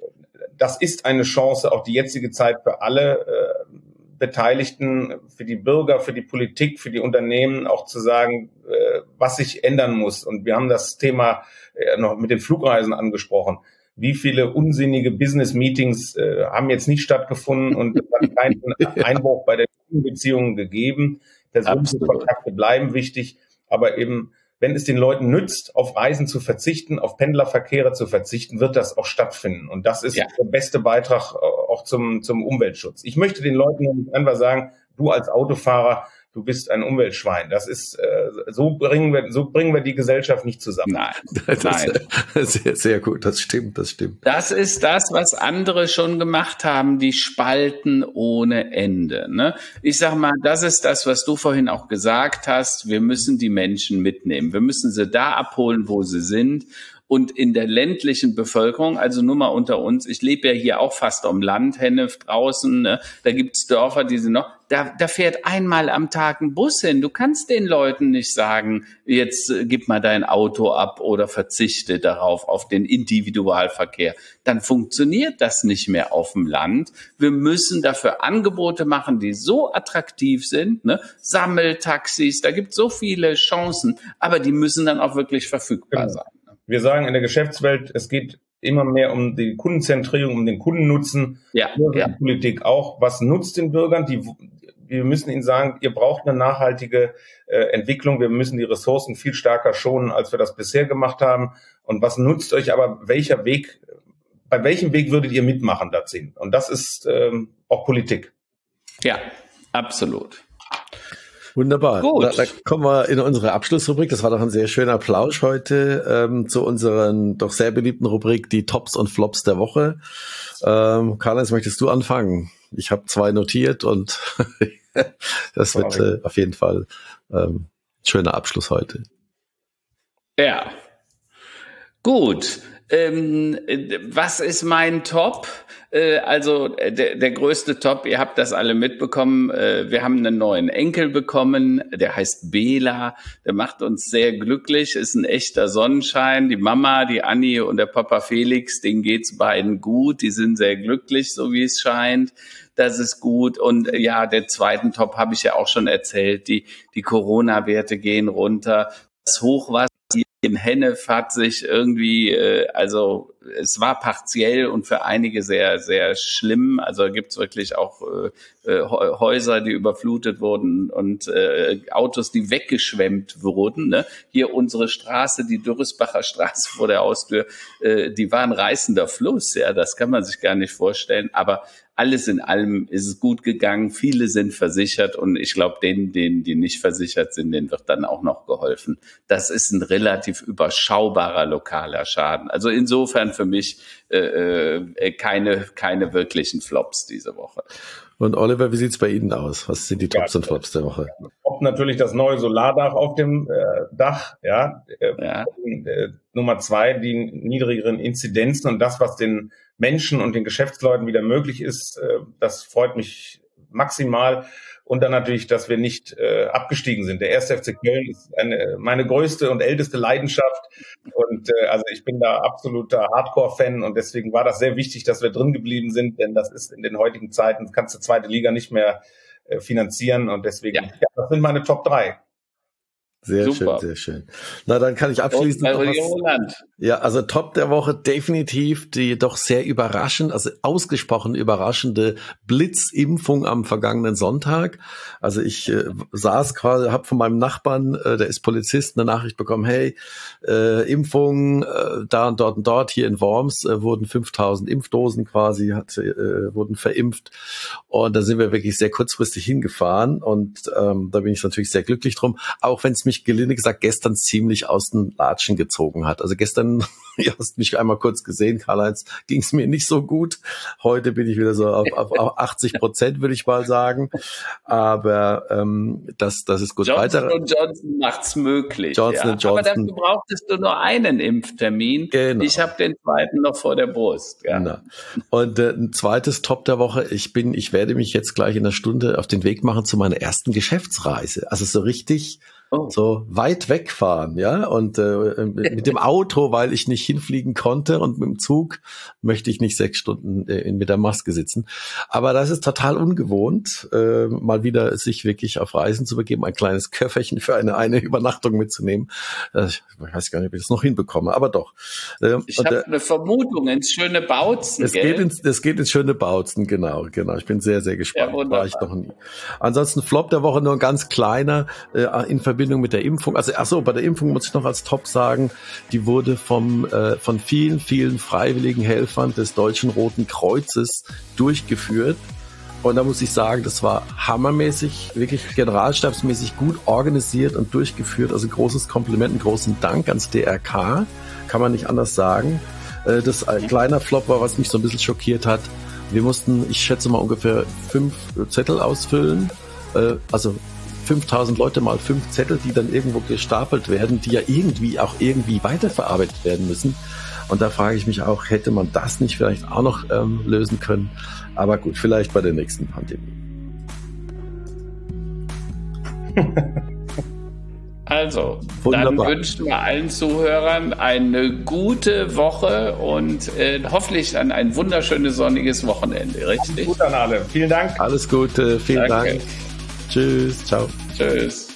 das ist eine Chance, auch die jetzige Zeit für alle äh, Beteiligten, für die Bürger, für die Politik, für die Unternehmen auch zu sagen, äh, was sich ändern muss. Und wir haben das Thema äh, noch mit den Flugreisen angesprochen. Wie viele unsinnige Business-Meetings äh, haben jetzt nicht stattgefunden und es hat keinen Einbruch bei den Beziehungen gegeben. Persönliche Kontakte bleiben wichtig, aber eben wenn es den Leuten nützt, auf Reisen zu verzichten, auf Pendlerverkehre zu verzichten, wird das auch stattfinden. Und das ist ja. der beste Beitrag auch zum, zum Umweltschutz. Ich möchte den Leuten einfach sagen, du als Autofahrer, du bist ein Umweltschwein. Das ist, äh, so bringen wir, so bringen wir die Gesellschaft nicht zusammen. Nein, das nein. Ist sehr, sehr gut. Das stimmt, das stimmt. Das ist das, was andere schon gemacht haben, die spalten ohne Ende. Ne? Ich sag mal, das ist das, was du vorhin auch gesagt hast. Wir müssen die Menschen mitnehmen. Wir müssen sie da abholen, wo sie sind. Und in der ländlichen Bevölkerung, also nur mal unter uns, ich lebe ja hier auch fast am Land, Hennef draußen, ne? Da gibt's Dörfer, die sind noch, da, da fährt einmal am Tag ein Bus hin. Du kannst den Leuten nicht sagen, jetzt äh, gib mal dein Auto ab oder verzichte darauf, auf den Individualverkehr. Dann funktioniert das nicht mehr auf dem Land. Wir müssen dafür Angebote machen, die so attraktiv sind, ne? Sammeltaxis, da gibt es so viele Chancen, aber die müssen dann auch wirklich verfügbar sein. Wir sagen in der Geschäftswelt, es geht immer mehr um die Kundenzentrierung, um den Kundennutzen. Ja, ja. Die Politik auch. Was nutzt den Bürgern? Die, wir müssen ihnen sagen, ihr braucht eine nachhaltige äh, Entwicklung. Wir müssen die Ressourcen viel stärker schonen, als wir das bisher gemacht haben. Und was nutzt euch aber, welcher Weg, bei welchem Weg würdet ihr mitmachen da ziehen? Und das ist ähm, auch Politik. Ja, absolut. Wunderbar. Da, da kommen wir in unsere Abschlussrubrik. Das war doch ein sehr schöner Plausch heute ähm, zu unseren doch sehr beliebten Rubrik, die Tops und Flops der Woche. Ähm, Karl-Heinz, möchtest du anfangen? Ich habe zwei notiert und das wird äh, auf jeden Fall ähm, ein schöner Abschluss heute. Ja, gut. Ähm, was ist mein Top? Äh, also der, der größte Top, ihr habt das alle mitbekommen, äh, wir haben einen neuen Enkel bekommen, der heißt Bela, der macht uns sehr glücklich, ist ein echter Sonnenschein. Die Mama, die Anni und der Papa Felix, denen geht's beiden gut, die sind sehr glücklich, so wie es scheint. Das ist gut. Und ja, der zweiten Top habe ich ja auch schon erzählt, die, die Corona-Werte gehen runter. Das Hochwasser in Hennef hat sich irgendwie, äh, also es war partiell und für einige sehr, sehr schlimm. Also gibt es wirklich auch äh, Häuser, die überflutet wurden und äh, Autos, die weggeschwemmt wurden. Ne? Hier unsere Straße, die Dürresbacher Straße vor der Haustür, äh, die war ein reißender Fluss. Ja, das kann man sich gar nicht vorstellen. Aber alles in allem ist es gut gegangen. Viele sind versichert und ich glaube, denen, denen, die nicht versichert sind, denen wird dann auch noch geholfen. Das ist ein relativ überschaubarer lokaler Schaden. Also insofern für mich äh, äh, keine, keine wirklichen Flops diese Woche. Und Oliver, wie sieht's bei Ihnen aus? Was sind die Tops ja, und Flops der Woche? Top natürlich das neue Solardach auf dem äh, Dach, ja. Äh, ja. Äh, Nummer zwei, die niedrigeren Inzidenzen und das, was den Menschen und den Geschäftsleuten wieder möglich ist, äh, das freut mich maximal. Und dann natürlich, dass wir nicht äh, abgestiegen sind. Der erste F C Köln ist eine, meine größte und älteste Leidenschaft. Und äh, also ich bin da absoluter Hardcore-Fan und deswegen war das sehr wichtig, dass wir drin geblieben sind, denn das ist in den heutigen Zeiten, kannst du zweite Liga nicht mehr äh, finanzieren und deswegen, ja. Ja, das sind meine Top drei. Sehr Super. schön, sehr schön. Na, dann kann ich abschließend noch was, ja, also Top der Woche definitiv die doch sehr überraschend, also ausgesprochen überraschende Blitzimpfung am vergangenen Sonntag. Also ich äh, saß quasi, habe von meinem Nachbarn, äh, der ist Polizist, eine Nachricht bekommen, hey, äh, Impfung, äh, da und dort und dort, hier in Worms äh, wurden fünftausend Impfdosen quasi, hat, äh, wurden verimpft. Und da sind wir wirklich sehr kurzfristig hingefahren und ähm, da bin ich natürlich sehr glücklich drum, auch wenn es mich gelinde gesagt gestern ziemlich aus den Latschen gezogen hat. Also gestern, ihr hast mich einmal kurz gesehen, Karl-Heinz, ging es mir nicht so gut. Heute bin ich wieder so auf, auf, auf achtzig Prozent, würde ich mal sagen. Aber ähm, das, das ist gut. Johnson Weiter. und Johnson macht's möglich. Johnson ja. und Johnson. Aber dafür brauchtest du nur einen Impftermin. Genau. Ich habe den zweiten noch vor der Brust. Ja. Genau. Und äh, ein zweites Top der Woche. Ich bin, ich werde mich jetzt gleich in einer Stunde auf den Weg machen zu meiner ersten Geschäftsreise. Also so richtig Oh. so weit wegfahren, ja, und äh, mit dem Auto, weil ich nicht hinfliegen konnte und mit dem Zug möchte ich nicht sechs Stunden äh, mit der Maske sitzen. Aber das ist total ungewohnt, äh, mal wieder sich wirklich auf Reisen zu begeben, ein kleines Köfferchen für eine eine Übernachtung mitzunehmen. Äh, ich weiß gar nicht, ob ich das noch hinbekomme, aber doch. Äh, ich habe äh, eine Vermutung ins schöne Bautzen. Es gell? geht ins, es geht ins schöne Bautzen, genau, genau. Ich bin sehr, sehr gespannt. Ja, war ich noch nie. Ansonsten Flop der Woche nur ein ganz kleiner äh, in Verbindung mit der Impfung. Also ach so, bei der Impfung muss ich noch als Top sagen, die wurde vom äh, von vielen, vielen freiwilligen Helfern des Deutschen Roten Kreuzes durchgeführt. Und da muss ich sagen, das war hammermäßig, wirklich generalstabsmäßig gut organisiert und durchgeführt. Also großes Kompliment, einen großen Dank ans D R K, kann man nicht anders sagen. Äh, das ein kleiner Flop war, was mich so ein bisschen schockiert hat. Wir mussten, ich schätze mal, ungefähr fünf Zettel ausfüllen. Äh, also fünftausend Leute mal fünf Zettel, die dann irgendwo gestapelt werden, die ja irgendwie auch irgendwie weiterverarbeitet werden müssen. Und da frage ich mich auch, hätte man das nicht vielleicht auch noch ähm, lösen können? Aber gut, vielleicht bei der nächsten Pandemie. Also, Wunderbar. Dann wünschen wir allen Zuhörern eine gute Woche und äh, hoffentlich dann ein wunderschönes sonniges Wochenende, richtig? Gut an alle. Vielen Dank. Alles Gute, vielen Danke. Dank. Tschüss, ciao. Tschüss.